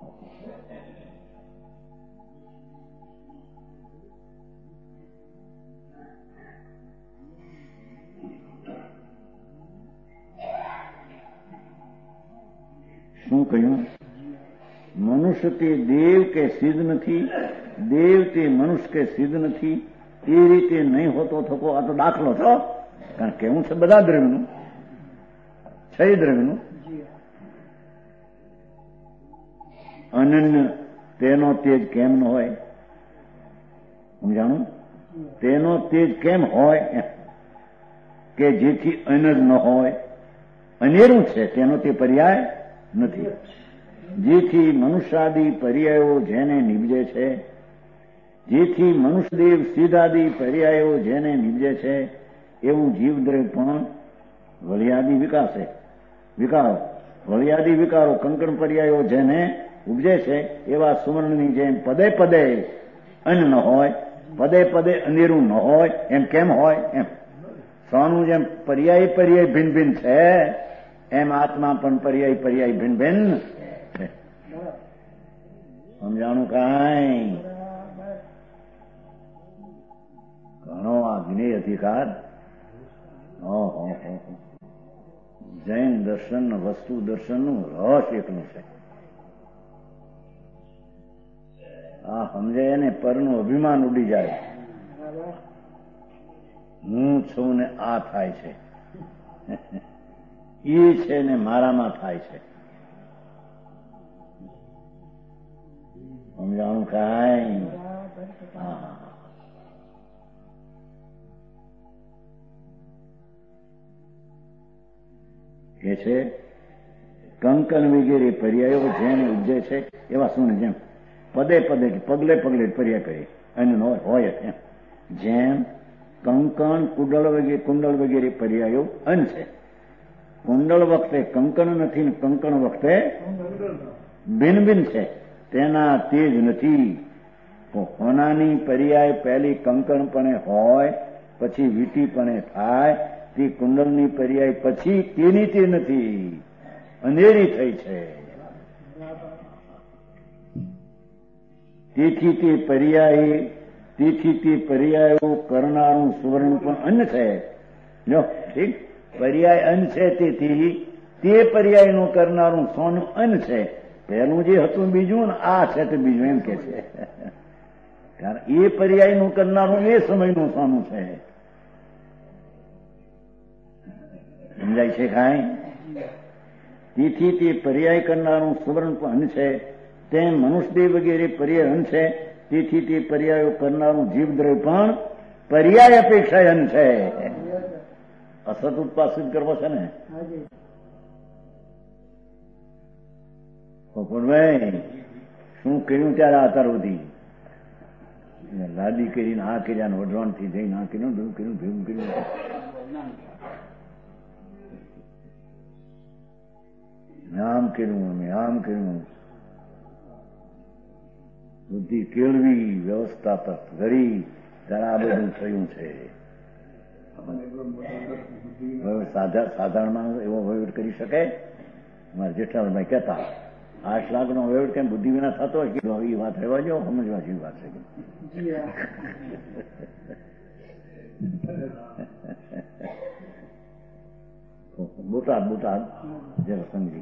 શું કહ્યું? મનુષ્ય તે દેવ કે સિદ્ધ નથી, દેવ તે મનુષ્ય કે સિદ્ધ નથી. એ રીતે નહીં હોતો થકો. આ તો દાખલો છો, કારણ કે હું છે બધા દ્રવ્યનું છે, દ્રવ્યનું અનન્ય તેનો તેજ કેમ ન હોય? સમજાણું? તેનો તેજ કેમ હોય? કે જેથી અન્ય જ ન હોય. અનેરું છે તેનો તે પર્યાય નથી. જેથી મનુષ્યાદિ પર્યાયો જેને નિપજે છે, જેથી મનુષ્યદેવ સિદ્ધાદિ પર્યાયો જેને નિપજે છે, એવું જીવદ્રવ્ય પણ વલિયાદિ વિકાસે વિકારો વલિયાદિ વિકારો કંકણ પર્યાયો જેને ઉપજે છે, એવા સુવર્ણની જેમ પદે પદે અન્ન ન હોય, પદે પદે અનેરું ન હોય. એમ કેમ હોય? એમ સોનું જેમ પર્યાય પર્યાય ભિન્ન ભિન્ન છે, એમ આત્મા પણ પર્યાય પર્યાય ભિન્ન ભિન્ન છે. સમજાણું કાંઈ? ઘણો આ જ્ઞેય અધિકાર. ઓહો જૈન દર્શન વસ્તુ દર્શનનું રહસ્ય એકલું છે. આ સમજે એને પરનું અભિમાન ઉડી જાય. હું છું ને આ થાય છે, એ છે ને મારામાં થાય છે. સમજાણું કાંઈ? હા કે છે કંકન વગેરે પર્યાયો જેને ઉપજે છે, એવા શું જેમ પદે પદે પગલે પગલે પર્યાય કરીએ અને હોય એમ જેમ કંકણ કુંડળ વગેરે કુંડળ વગેરે પર્યાયો અન છે. કુંડળ વખતે કંકણ નથી ને કંકણ વખતે ભિન્ન ભિન્ન છે. તેના તેજ નથી. હોનાની પર્યાય પહેલી કંકણપણે હોય પછી વીટીપણે થાય. તે કુંડળની પર્યાય પછી તેની તે નથી, અંધેરી થઈ છે. તેથી તે પર્યાય તેથી તે પર્યાયો કરનારું સુવર્ણ પણ અન્ન છે. જો ઠીક, પર્યાય અન્ન છે. તેથી તે પર્યાયનું કરનારું સોનું અન્ન છે. પહેલું જે હતું બીજું ને આ છે તે બીજું, એમ કે છે. કારણ એ પર્યાયનું કરનારું એ સમયનું સોનું છે. સમજાય છે કાંઈ? તેથી તે પર્યાય કરનારું સુવર્ણ પણ અન્ન છે. તેમ મનુષ્યદેહ વગેરે પર્યાય અન્ન છે. તેથી તે પર્યાયો કરનારું જીવદ્રવ્ય પણ પર્યાય અપેક્ષા અન્ન છે. અસત ઉત્પાદિત કરવો છે ને. પોપટભાઈ શું કર્યું ત્યારે આતાર સુધી લાદી કરીને આ કર્યા, વઢવાણ થી જઈને આ કર્યું, ભેગું કર્યું, ભેગું કર્યું. આમ કર્યું, અમે આમ કર્યું. બુદ્ધિ કેળવી, વ્યવસ્થા પર કરી, ત્યારે આ બધું થયું છે. સાધારણમાં એવો વહીવટ કરી શકે? અમારા જેઠાભાઈ કહેતા આઠ લાખ નો વહીવટ કેમ બુદ્ધિ વિના થતો હોય? એ વાત રહેવા જો, સમજવા જેવી વાત છે. બોટાદ બોટાદ જરા સમજી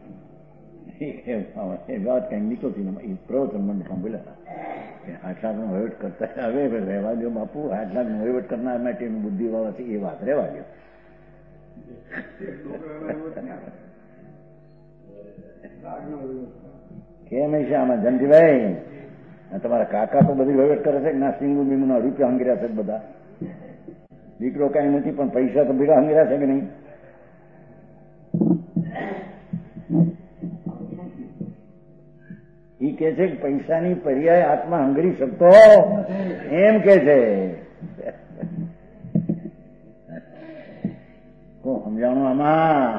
એ વાત કઈ નીકળતી એ પ્રવચન મંડળમાં બોલ્યા આઠ લાખ નો વહીવટ કરતા. હવે રહેવા દો બાપુ, આઠ લાખ નો વહીવટ કરનાર માટે બુદ્ધિ વાળા છે એ વાત રહેવા દો. કેમ છે આમાં જંતીભાઈ? તમારા કાકા તો બધી વહીવટ કરે છે કે ના? સિંગુ બીંગુ ના રૂપિયા હંગર્યા છે બધા. દીકરો કઈ નથી પણ પૈસા તો ભેગા હંગર્યા છે કે નહીં? એ કે છે કે પૈસાની પર્યાય આત્મા હંગરી શકતો એમ કે છે. સમજાણું આમાં?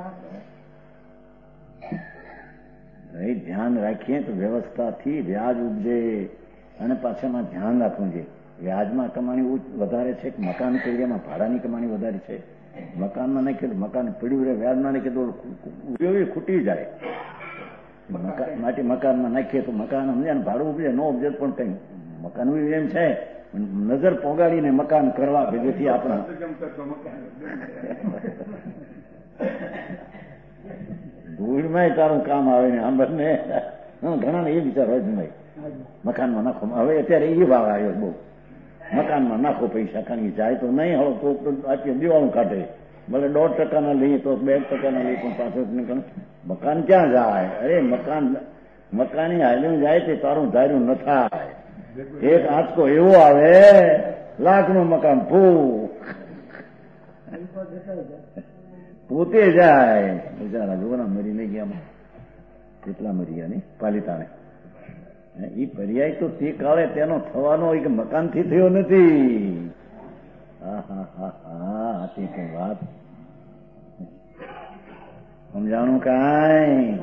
ધ્યાન રાખીએ તો વ્યવસ્થાથી વ્યાજ ઉપજે. અને પાછળમાં ધ્યાન રાખવું છે. વ્યાજમાં કમાણી વધારે છે કે મકાન એરિયામાં ભાડાની કમાણી વધારે છે? મકાનમાં નાખીએ મકાન પીડ્યું રહે, વ્યાજમાં નાખીએ તો ઉપયોગી ખૂટી જાય. માટે મકાનમાં નાખીએ તો મકાન સમજે ને ભાડું ઉપજે, ન ઉપજે પણ કઈ મકાન એમ છે નજર પોગાડીને મકાન કરવા કે જેથી આપણા ધૂળમાં તારું કામ આવે ને. આમ બંને ઘણા ને એ વિચાર હોય છે ભાઈ મકાનમાં નાખો. હવે અત્યારે એ ભાવ આવ્યો બહુ, મકાનમાં નાખો પૈસા, કારણ જાય તો નહીં હળો તો આટલી દિવાળું કાઢે. ભલે દોઢ ટકાના લઈએ તો બે ટકાના લઈએ પણ પાછળ નીકળે. મકાન ક્યાં જાય? અરે મકાન મકાની હાલ્યું જાય તે તારું ધાર્યું ન થાય. એક આંચકો એવો આવે લાખ નું મકાન ભૂ પોતે જાય. બિચારા જોવાના મરી નહીં ગયા, કેટલા મરી ગયા નહીં પાલિતાણે. એ પર્યાય તો તે કાળે તેનો થવાનો હોય કે મકાનથી થયો નથી. હા હા હા હા તે કઈ વાત સમજાણું કાંઈ?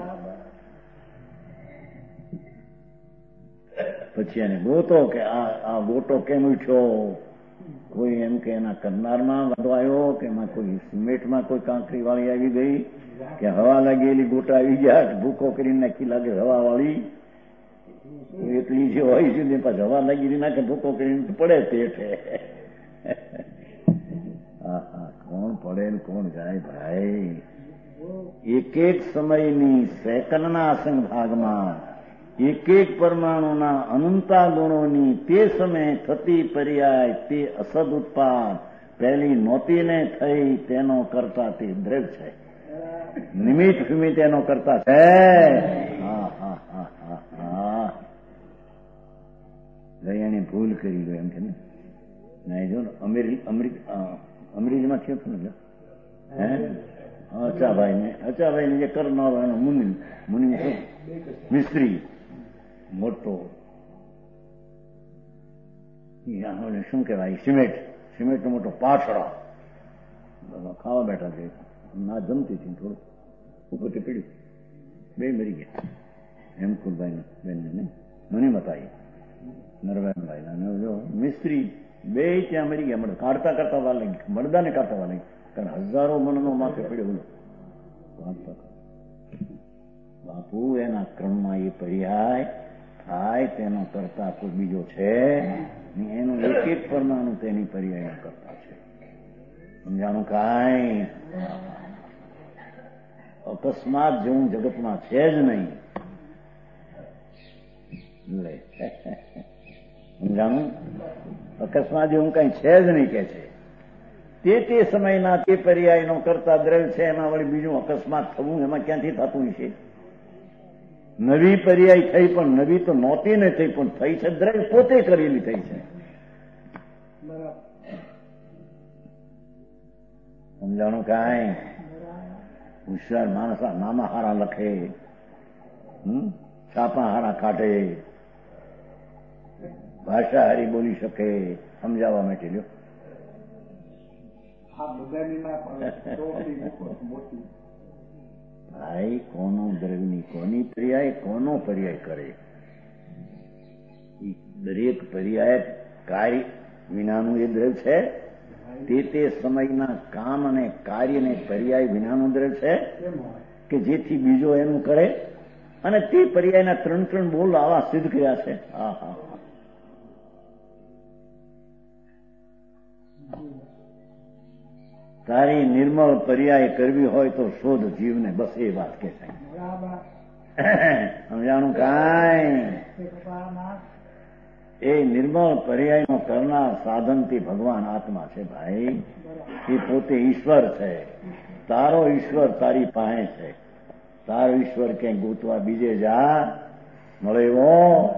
પછી એને ગોતો કે આ ગોટો કેમ ઉઠ્યો? કોઈ એમ કે એના કરનારમાં વાંધો આવ્યો કે એમાં કોઈ સિમેન્ટમાં કોઈ કાંકરી વાળી આવી ગઈ કે હવા લાગેલી ગોટા આવી ગયા, ભૂકો કરીને નાખી લાગે હવા વાળી. એટલી જે હોય છે પાછી હવા લાગી નાખે ભૂકો કરીને પડે પેઠે. હા હા કોણ પડે ને કોણ જાય ભાઈ? એક એક સમયની સેકન્ડના અસંગ ભાગમાં એક એક પરમાણુના અનંતા ગુણોની તે સમયે થતી પર્યાય તે અસદ ઉત્પાદ પહેલી નોતીને થઈ તેનો કરતા તે દ્રવ્ય છે. નિમિત્ત ફિમિત એનો કરતા છે. હા હા હા હા હા એને ભૂલ કરી ગયો એમ છે ને. ના જો અમેરી અમરીજમાં થયો હતો ને હે અચાભાઈ ને અચાભાઈ ને જે કરનારો એનો મુનિ મુનિ મિસ્ત્રી મોટો શું કહેવાય સિમેન્ટ સિમેન્ટનો મોટો પાછળ ખાવા બેઠા છે, ના જમતી હતી, થોડું ઉપરથી પીડ્યું, બે મરી ગયા. હેમકુલભાઈ બેનને ને મને બતાવી નરવાનભાઈ અને જો મિસ્ત્રી બે ત્યાં મરી ગયા. મળે કાઢતા કાઢતા વાર લાગી, મળદાને કાઢતા વાર લાગી, કારણ હજારો મણનો માથે પડ્યો બોલો કાઢતા. બાપુ એના ક્રમમાં એ પર્યાય થાય તેનો કરતા કોઈ બીજો છે, એનું એક એક પરમાણુ તેની પર્યાય કરતા છે. સમજાણું? કાંઈ અકસ્માત જેવું જગતમાં છે જ નહીં. સમજાણું? અકસ્માત જેવું કઈ છે જ નહીં કે છે. તે તે સમયના તે પર્યાયનો કરતા દ્રવ્ય છે, એમાં વળી બીજું અકસ્માત થવું એમાં ક્યાંથી થતું છે? નવી પર્યાય થઈ, પણ નવી તો નહોતી ને થઈ, પણ થઈ છે દ્રવ્ય પોતે કરેલી થઈ છે. સમજાણું? કાંઈ હોશિયાર માણસ નામા હારા લખે, છાપા હારા કાઢે, ભાષા હારી બોલી શકે, સમજાવવા માટે લ્યો. ભાઈ કોનો દ્રવ્યની કોની પર્યાય કોનો પર્યાય કરે? દરેક પર્યાય કાર્ય વિનાનું એ દ્રવ્ય છે. તે તે સમયના કામ અને કાર્યને પર્યાય વિનાનું દ્રવ્ય છે કે જેથી બીજો એનું કરે, અને તે પર્યાયના ત્રણ ત્રણ બોલ આવા સિદ્ધ કર્યા છે. હા હા તારી નિર્મળ પર્યાય કરવી હોય તો શોધ જીવને, બસ એ વાત કે છે. સમજાણું? કાંઈ એ નિર્મળ પર્યાયનો કરનાર સાધનથી ભગવાન આત્મા છે ભાઈ. એ પોતે ઈશ્વર છે. તારો ઈશ્વર તારી પાસે છે. તારો ઈશ્વર ક્યાંય ગોતવા બીજે જા મળે એવો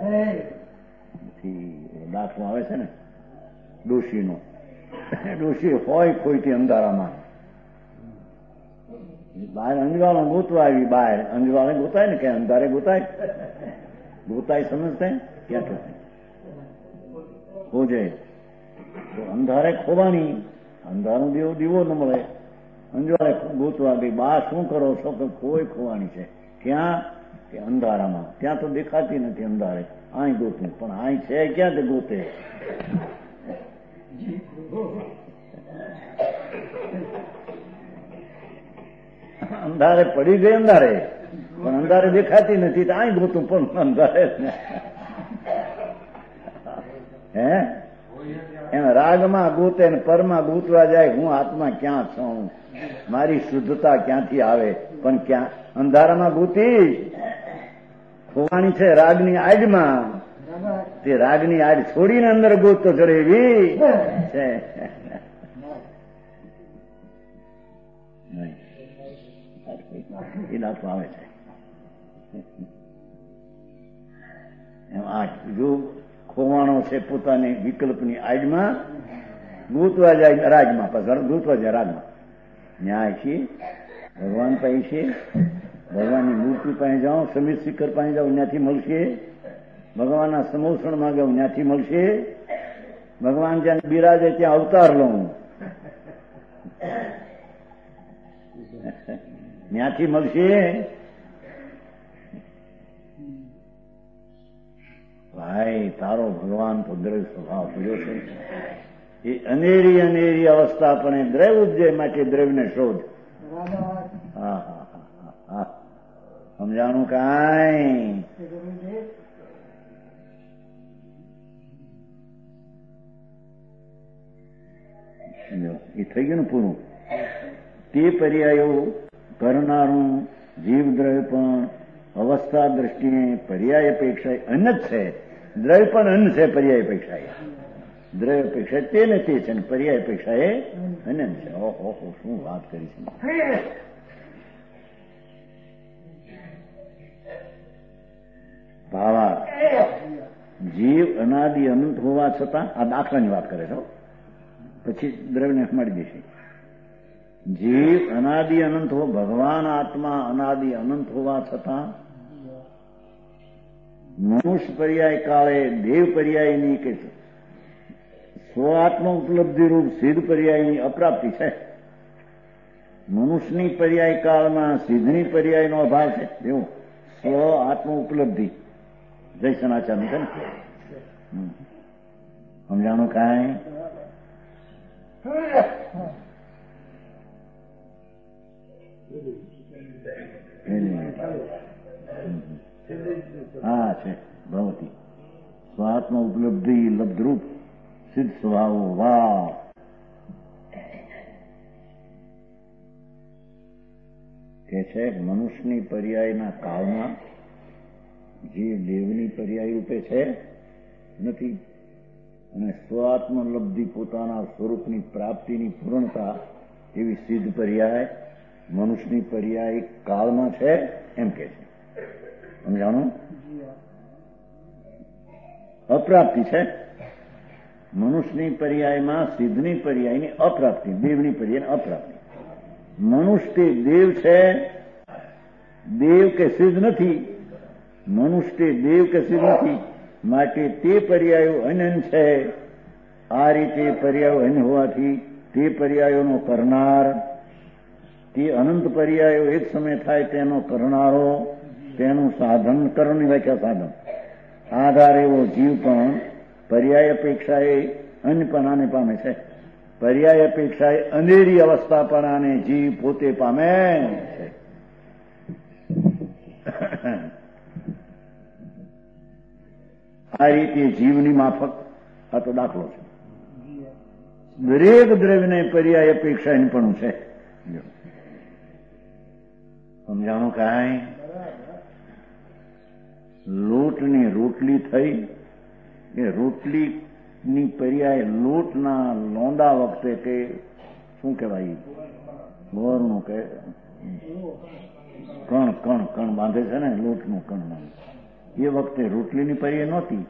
દાખલો આવે છે ને ડોશીનો. ડોશી હોય કોઈથી અંધારામાં બહાર અંજવાળો ગોતવા આવી, બહાર અંજવાળે ગોતાય ને કે અંધારે ગોતાય, ગોતાય સમજતા ક્યાં કે ખોજે તો અંધારે ખોવાની, અંધારું દીવો દીવો ન મળે, અંજવાળે ગોતવા ગઈ. બા શું કરો છો કે કોઈ ખોવાની છે. ક્યાં કે અંધારામાં. ત્યાં તો દેખાતી નથી અંધારે, અહીં ગોતું, પણ અહીં છે ક્યાં તે ગોતે? અંધારે પડી ગઈ, અંધારે પણ અંધારે દેખાતી નથી, તો અહીં ગોતું પણ અંધારે. હે એમ રાગમાં ગોતે ને પરમાં ગોતવા જાય, હું આત્મા ક્યાં છું, મારી શુદ્ધતા ક્યાંથી આવે, પણ ક્યાં અંધારામાં ગોતી ખોવાની છે રાગની આડમાં. તે રાગની આડ છોડીને અંદર ગોતતો ચડે એવી છે. એ દાખલો આવે છે. એમ આ જો ખોવાણો છે પોતાની વિકલ્પની આડમાં, ગોતવા જાય રાજમાં, પછી ગોતવા જાય રાજમાં. ન્યાય છે ભગવાન પાસે છે, ભગવાનની મૂર્તિ પાસે જાઓ, સમીર શિખર પાસે જાઓ, ત્યાંથી મળશે. ભગવાનના સમોસણ માં ગયું, ત્યાંથી મળશે. ભગવાન જ્યાં બિરાજે ત્યાં અવતાર લઉં, ત્યાંથી મળશે. ભાઈ તારો ભગવાન તો દ્રવ્ય સ્વભાવ પડ્યો છે. એ અનેરી અનેરી અવસ્થા પણ દ્રવ્ય ઉપજે માટે દ્રવ્યને શોધ. હા હા હા હા સમજાણું? કાંઈ એ થઈ ગયું ને પૂરું. તે પર્યાયો કરનારું જીવ દ્રવ્ય પણ અવસ્થા દ્રષ્ટિએ પર્યાય અપેક્ષા અન્ન જ છે. દ્રવ્ય પણ અન્ન છે પર્યાય અપેક્ષા. દ્રવ્ય અપેક્ષા તે ને તે છે, પર્યાય અપેક્ષા એ અન્ન છે. ઓહો શું વાત કરી છે. ભાવા જીવ અનાદિ અનંત હોવા છતાં, આ દાખલાની વાત કરે છો, પછી દ્રવ્યને મળી જશે. જીવ અનાદિ અનંત હો, ભગવાન આત્મા અનાદિ અનંત હોવા છતાં મનુષ્ય પર્યાય કાળે દેવ પર્યાયની કે સ્વ આત્મ ઉપલબ્ધિ રૂપ સિદ્ધ પર્યાયની અપ્રાપ્તિ છે. મનુષ્યની પર્યાય કાળમાં સિદ્ધની પર્યાયનો અભાવ છે. એવું સ્વ આત્મ ઉપલબ્ધિ જય સનાચારનું છે ને, સમજાણું કાંઈ? હા છે ભવતી સ્વાત્મ ઉપલબ્ધિ લબ્ધરૂપ સિદ્ધ સ્વભાવો વાહ. કે છે મનુષ્યની પર્યાયના કાળમાં જે દેવની પર્યાય રૂપે છે નથી, અને સ્વાત્મ લબ્ધિ પોતાના સ્વરૂપની પ્રાપ્તિની પૂર્ણતા એવી સિદ્ધ પર્યાય મનુષ્યની પર્યાય કાળમાં છે એમ કે છે. સમજાણું? અપ્રાપ્તિ છે મનુષ્યની પર્યાયમાં, સિદ્ધની પર્યાયની અપ્રાપ્તિ, દેવની પર્યાયની અપ્રાપ્તિ. મનુષ્ય તે દેવ છે, દેવ કે સિદ્ધ નથી. મનુષ્ય તે દેવ કે સિદ્ધ નથી, માટે તે પર્યાયો અનન્ય છે. આ રીતે પર્યાયો અન્ય હોવાથી તે પર્યાયોનો કરનાર, તે અનંત પર્યાયો એક સમય થાય તેનો કરનારો, તેનું સાધન, કર્મની વ્યાખ્યા સાધન, આધાર એવો જીવ પણ પર્યાય અપેક્ષાએ અન્યપણાને પામે છે. પર્યાય અપેક્ષાએ અંધેરી અવસ્થાપણાને જીવ પોતે પામે છે. આ રીતે જીવની માફક, આ તો દાખલો છે, દરેક દ્રવ્યને પર્યાય અપેક્ષા અન્યપણું છે. સમજાણું કાંઈ? લોટની રોટલી થઈ કે રોટલીની પર્યાય લોટના લોંદા વખતે કે શું કહેવાય, ગોળનું કે કણ કણ કણ બાંધે છે ને, લોટનું કણ બાંધે, એ વખતે રોટલીની પર્યાય નહોતી.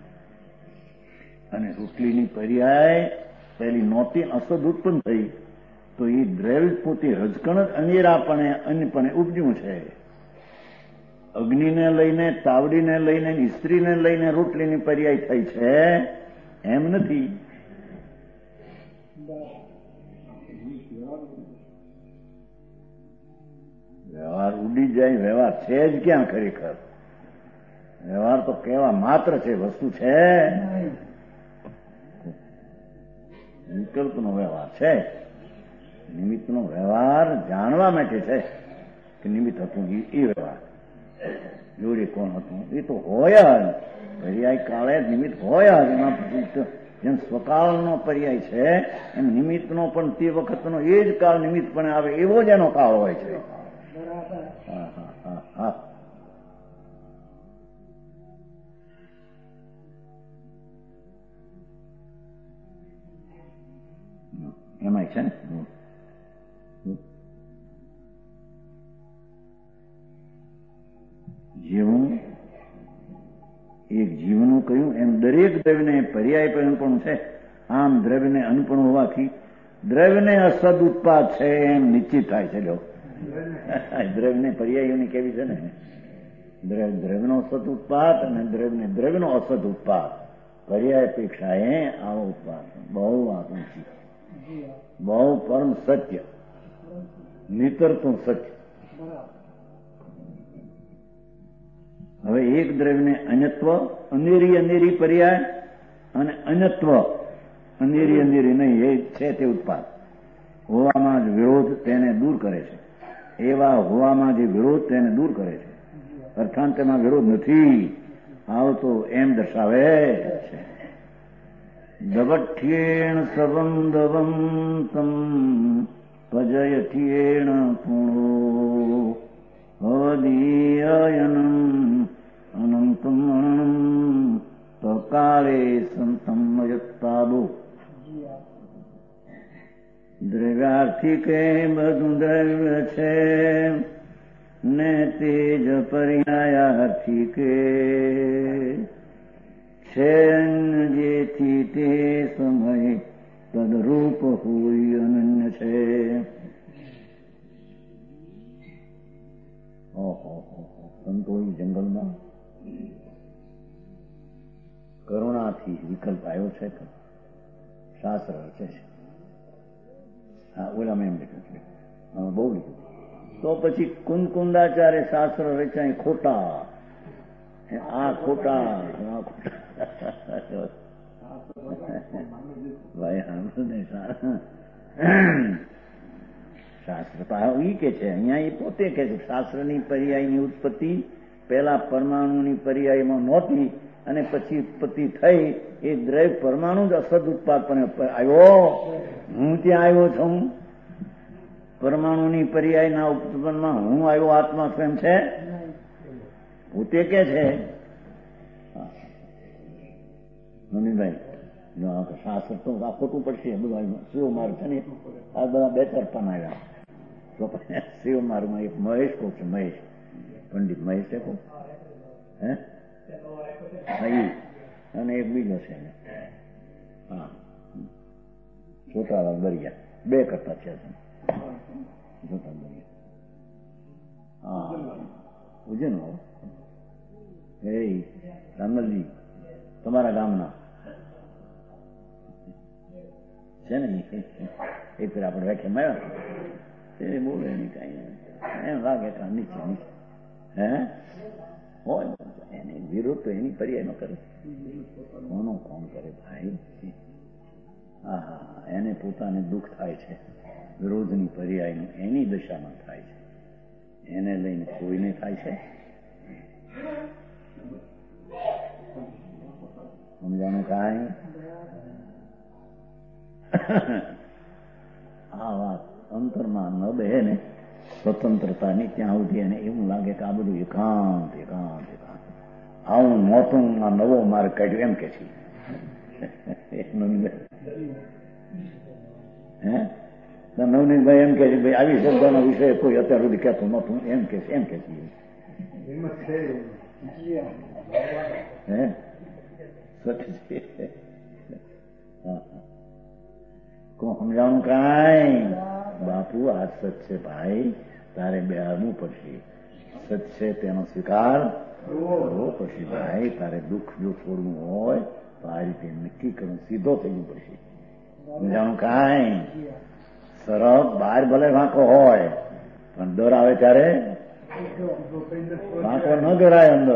અને રોટલીની પર્યાય પહેલી નહોતી, અસદ ઉત્પન્ન થઈ, તો એ દ્રવ્ય પોતે રજકણ જ અનેરાપણે અન્યપણે ઉપજ્યું છે. અગ્નિને લઈને, તાવડીને લઈને, ઇસ્ત્રીને લઈને રોટલીની પર્યાય થઈ છે એમ નથી. વ્યવહાર ઉડી જાય, વ્યવહાર છે જ ક્યાં ખરેખર? વ્યવહાર તો કહેવા માત્ર છે, વસ્તુ છે વિકલ્પનો વ્યવહાર છે. નિમિત્તનો વ્યવહાર જાણવા માટે છે કે નિમિત્ત હતું એ વ્યવહાર, જોડે કોણ હતું એ તો હોય જ. પર્યાય કાળે નિમિત્ત હોય જ. એમાં પછી જેમ સ્વકાળનો પર્યાય છે એમ નિમિત્તનો પણ તે વખતનો એ જ કાળ નિમિત્તપણે આવે એવો જ એનો કાળ હોય છે. હા હા હા હા. એમાં છે ને જીવન એક જીવનું કહ્યું એમ દરેક દ્રવ્યને પર્યાય પણ છે. આમ દ્રવ્યને અનુપણ હોવાથી દ્રવ્યને અસદ ઉત્પાદ છે એમ નિશ્ચિત થાય છે. લો દ્રવ્યને પર્યાયોની કેવી છે ને, દ્રવ્યનો અસદ ઉત્પાદ અને દ્રવ્યને દ્રવ્યનો અસદ ઉત્પાદ, પર્યાય અપેક્ષા એ આવો ઉત્પાદ બહુ આકંક્ષી, બહુ પરમ સત્ય, નિતરતું સત્ય. હવે એક દ્રવ્યને અન્યત્વ, અંધેરી અંધેરી પર્યાય, અને અન્યત્વ અંધેરી અંધેરી નહીં, એ છે તે ઉત્પાદ. હોવામાં જ વિરોધ તેને દૂર કરે છે. એવા હોવામાં જે વિરોધ તેને દૂર કરે છે. અર્થાંત તેમાં વિરોધ નથી આવતો એમ દર્શાવે છે. દવઠ્યેણ સંબંધવંતમ ભજયઠ્યેણ પૂર્ણો ભવદીયયનમ અનંતમ તકાળે સંતમ યત્તાબો. દ્રવ્યાર્થી કે બધું દ્રવ્ય છે ને તેજ પર્યાયાર્થી કે છે, જેથી તે સમય તદરૂપ હોય અનન્ય છે. ઓહો સંતો જંગલમાં કરુણાથી વિકલ્પ આવ્યો છે. શાસ્ત્ર રચે છે. હા ઓલામાં એમ લીધું છે, બહુ લીધું. તો પછી કુંદકુંદાચાર્ય શાસ્ત્ર રચાય ખોટા, આ ખોટા આ ખોટા ભાઈ શાસ્ત્ર તો એ કે છે, અહીંયા એ પોતે કે છે શાસ્ત્રની પર્યાયની ઉત્પત્તિ પહેલા પરમાણુની પર્યાયમાં નહોતી અને પછી ઉત્પત્તિ થઈ. એ દ્રવ્ય પરમાણુ જ અસદ ઉત્પાદ પણ આવ્યો. હું ત્યાં આવ્યો છું પરમાણુની પર્યાયના ઉત્પન્નમાં, હું આવ્યો આત્મા સ્વયં છે પોતે કે છે. નવીનભાઈ શાસ્ત્ર તો આ ખોટું પડશે બધું. શિવ માર્ગ છે ને આ બધા બે ચાર પાન આવ્યા. શિવ માર્ગમાં એક મહેશ કહું છે, મહેશ પંડિત મહેશ છે કહું હે અને એક બીજો છે હા છોટાલાલ દરિયા, બે કરતા છે છોટા દરિયા. હા ઉજ્જૈન એ રામલજી તમારા ગામના છે ને એ પેલા આપણે વ્યાખ્યા આવ્યા એ બોલે નહીં કઈ એમ લાગે કે નીચે નીચે હે હોય એને વિરોધ તો એની પર્યાય ન કરે. કોનો કોણ કરે ભાઈ? હા હા એને પોતાને દુઃખ થાય છે વિરોધની પર્યાયનું, એની દશામાં થાય છે. એને લઈને કોઈને થાય છે સમજાણું કાંઈ? આ વાત અંતરમાં ન બે ને સ્વતંત્રતાની ત્યાં સુધી એને એવું લાગે કે આ બધું એકાંત એકાંત એકાંત આવું મોતું આ નવો માર્ગ કાઢ્યો એમ કે છે. હે નવનીતભાઈ એમ કે છે ભાઈ આવી શબ્દનો વિષય કોઈ અત્યાર સુધી કહેતું નહોતું એમ કે એમ કે છે. હે કોણ સમજાવવાનું કાંઈ? બાપુ આ સત છે ભાઈ, તારે બેહારવું પડશે. સત છે તેનો સ્વીકાર કરવો પડશે ભાઈ. તારે દુઃખ જો છોડવું હોય તો આ રીતે નક્કી કરવું, સીધો થવું પડશે. સમજાવવાનું કાંઈ? સરળ બહાર ભલે વાંકો હોય પણ દર આવે ત્યારે વાંકો ન દોરાય. અંદર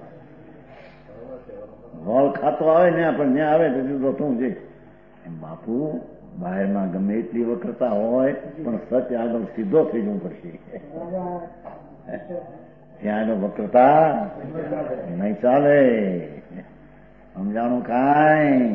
હોલ ખાતો આવે ને પણ ત્યાં આવે તો જુદો તું જઈ એમ. બાપુ બહારમાં ગમે એટલી વક્રતા હોય પણ સત્ય આગળ સીધો થઈ જવું પડશે. ત્યાં આગળ વક્રતા નહીં ચાલે. સમજાણું કાંઈ?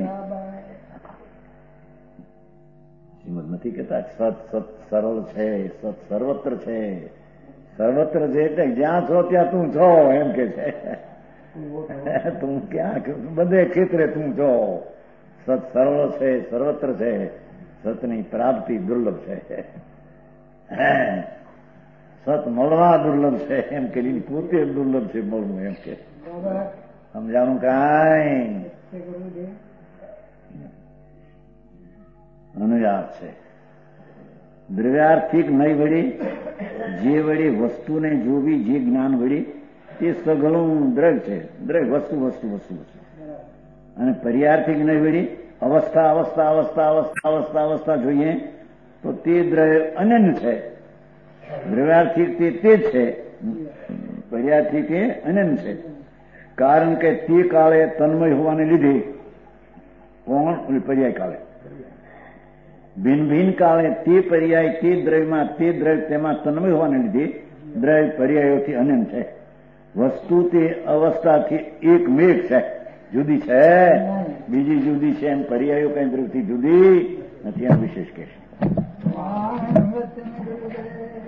શ્રીમદ નથી કેતા સત સત સરળ છે, સત સર્વત્ર છે. સર્વત્ર છે એટલે જ્યાં છો ત્યાં તું છો એમ કે છે. તું ક્યાં બધે ક્ષેત્રે તું છો. સત સર્વ છે, સર્વત્ર છે. સતની પ્રાપ્તિ દુર્લભ છે. સત મળવા દુર્લભ છે એમ કે પોતે દુર્લભ છે મળવું એમ કે. સમજાણું કાંઈ? અનુયાર છે દ્રવ્યાર્થિક નહીં વળી. જે વળી વસ્તુને જોવી જે જ્ઞાન વળી તે સઘળું દ્રવ્ય છે. દ્રવ્ય વસ્તુ વસ્તુ વસ્તુ વસ્તુ અને પર્યાર્થિક નહીં વળી અવસ્થા અવસ્થા અવસ્થા અવસ્થા અવસ્થા અવસ્થા જોઈએ તો તે દ્રવ્ય અનન્ય છે. દ્રવ્યાર્થિક તે તે જ છે, પર્યાર્થિક એ અનન્ય છે. કારણ કે તે કાળે તન્મય હોવાને લીધે કોણ પર્યાય કાળે ભિન્ન ભિન્ન કાળે તે પર્યાય તે દ્રવ્યમાં તે દ્રવ્ય તેમાં તન્મય હોવાને લીધે દ્રવ્ય પર્યાયોથી અનન્ય છે. વસ્તુ તે અવસ્થાથી એક મેઘ છે, જુદી છે, બીજી જુદી છે. એમ પર્યાયો કઈ દ્રવ્યથી જુદી નથી એમ વિશેષ કહેશે.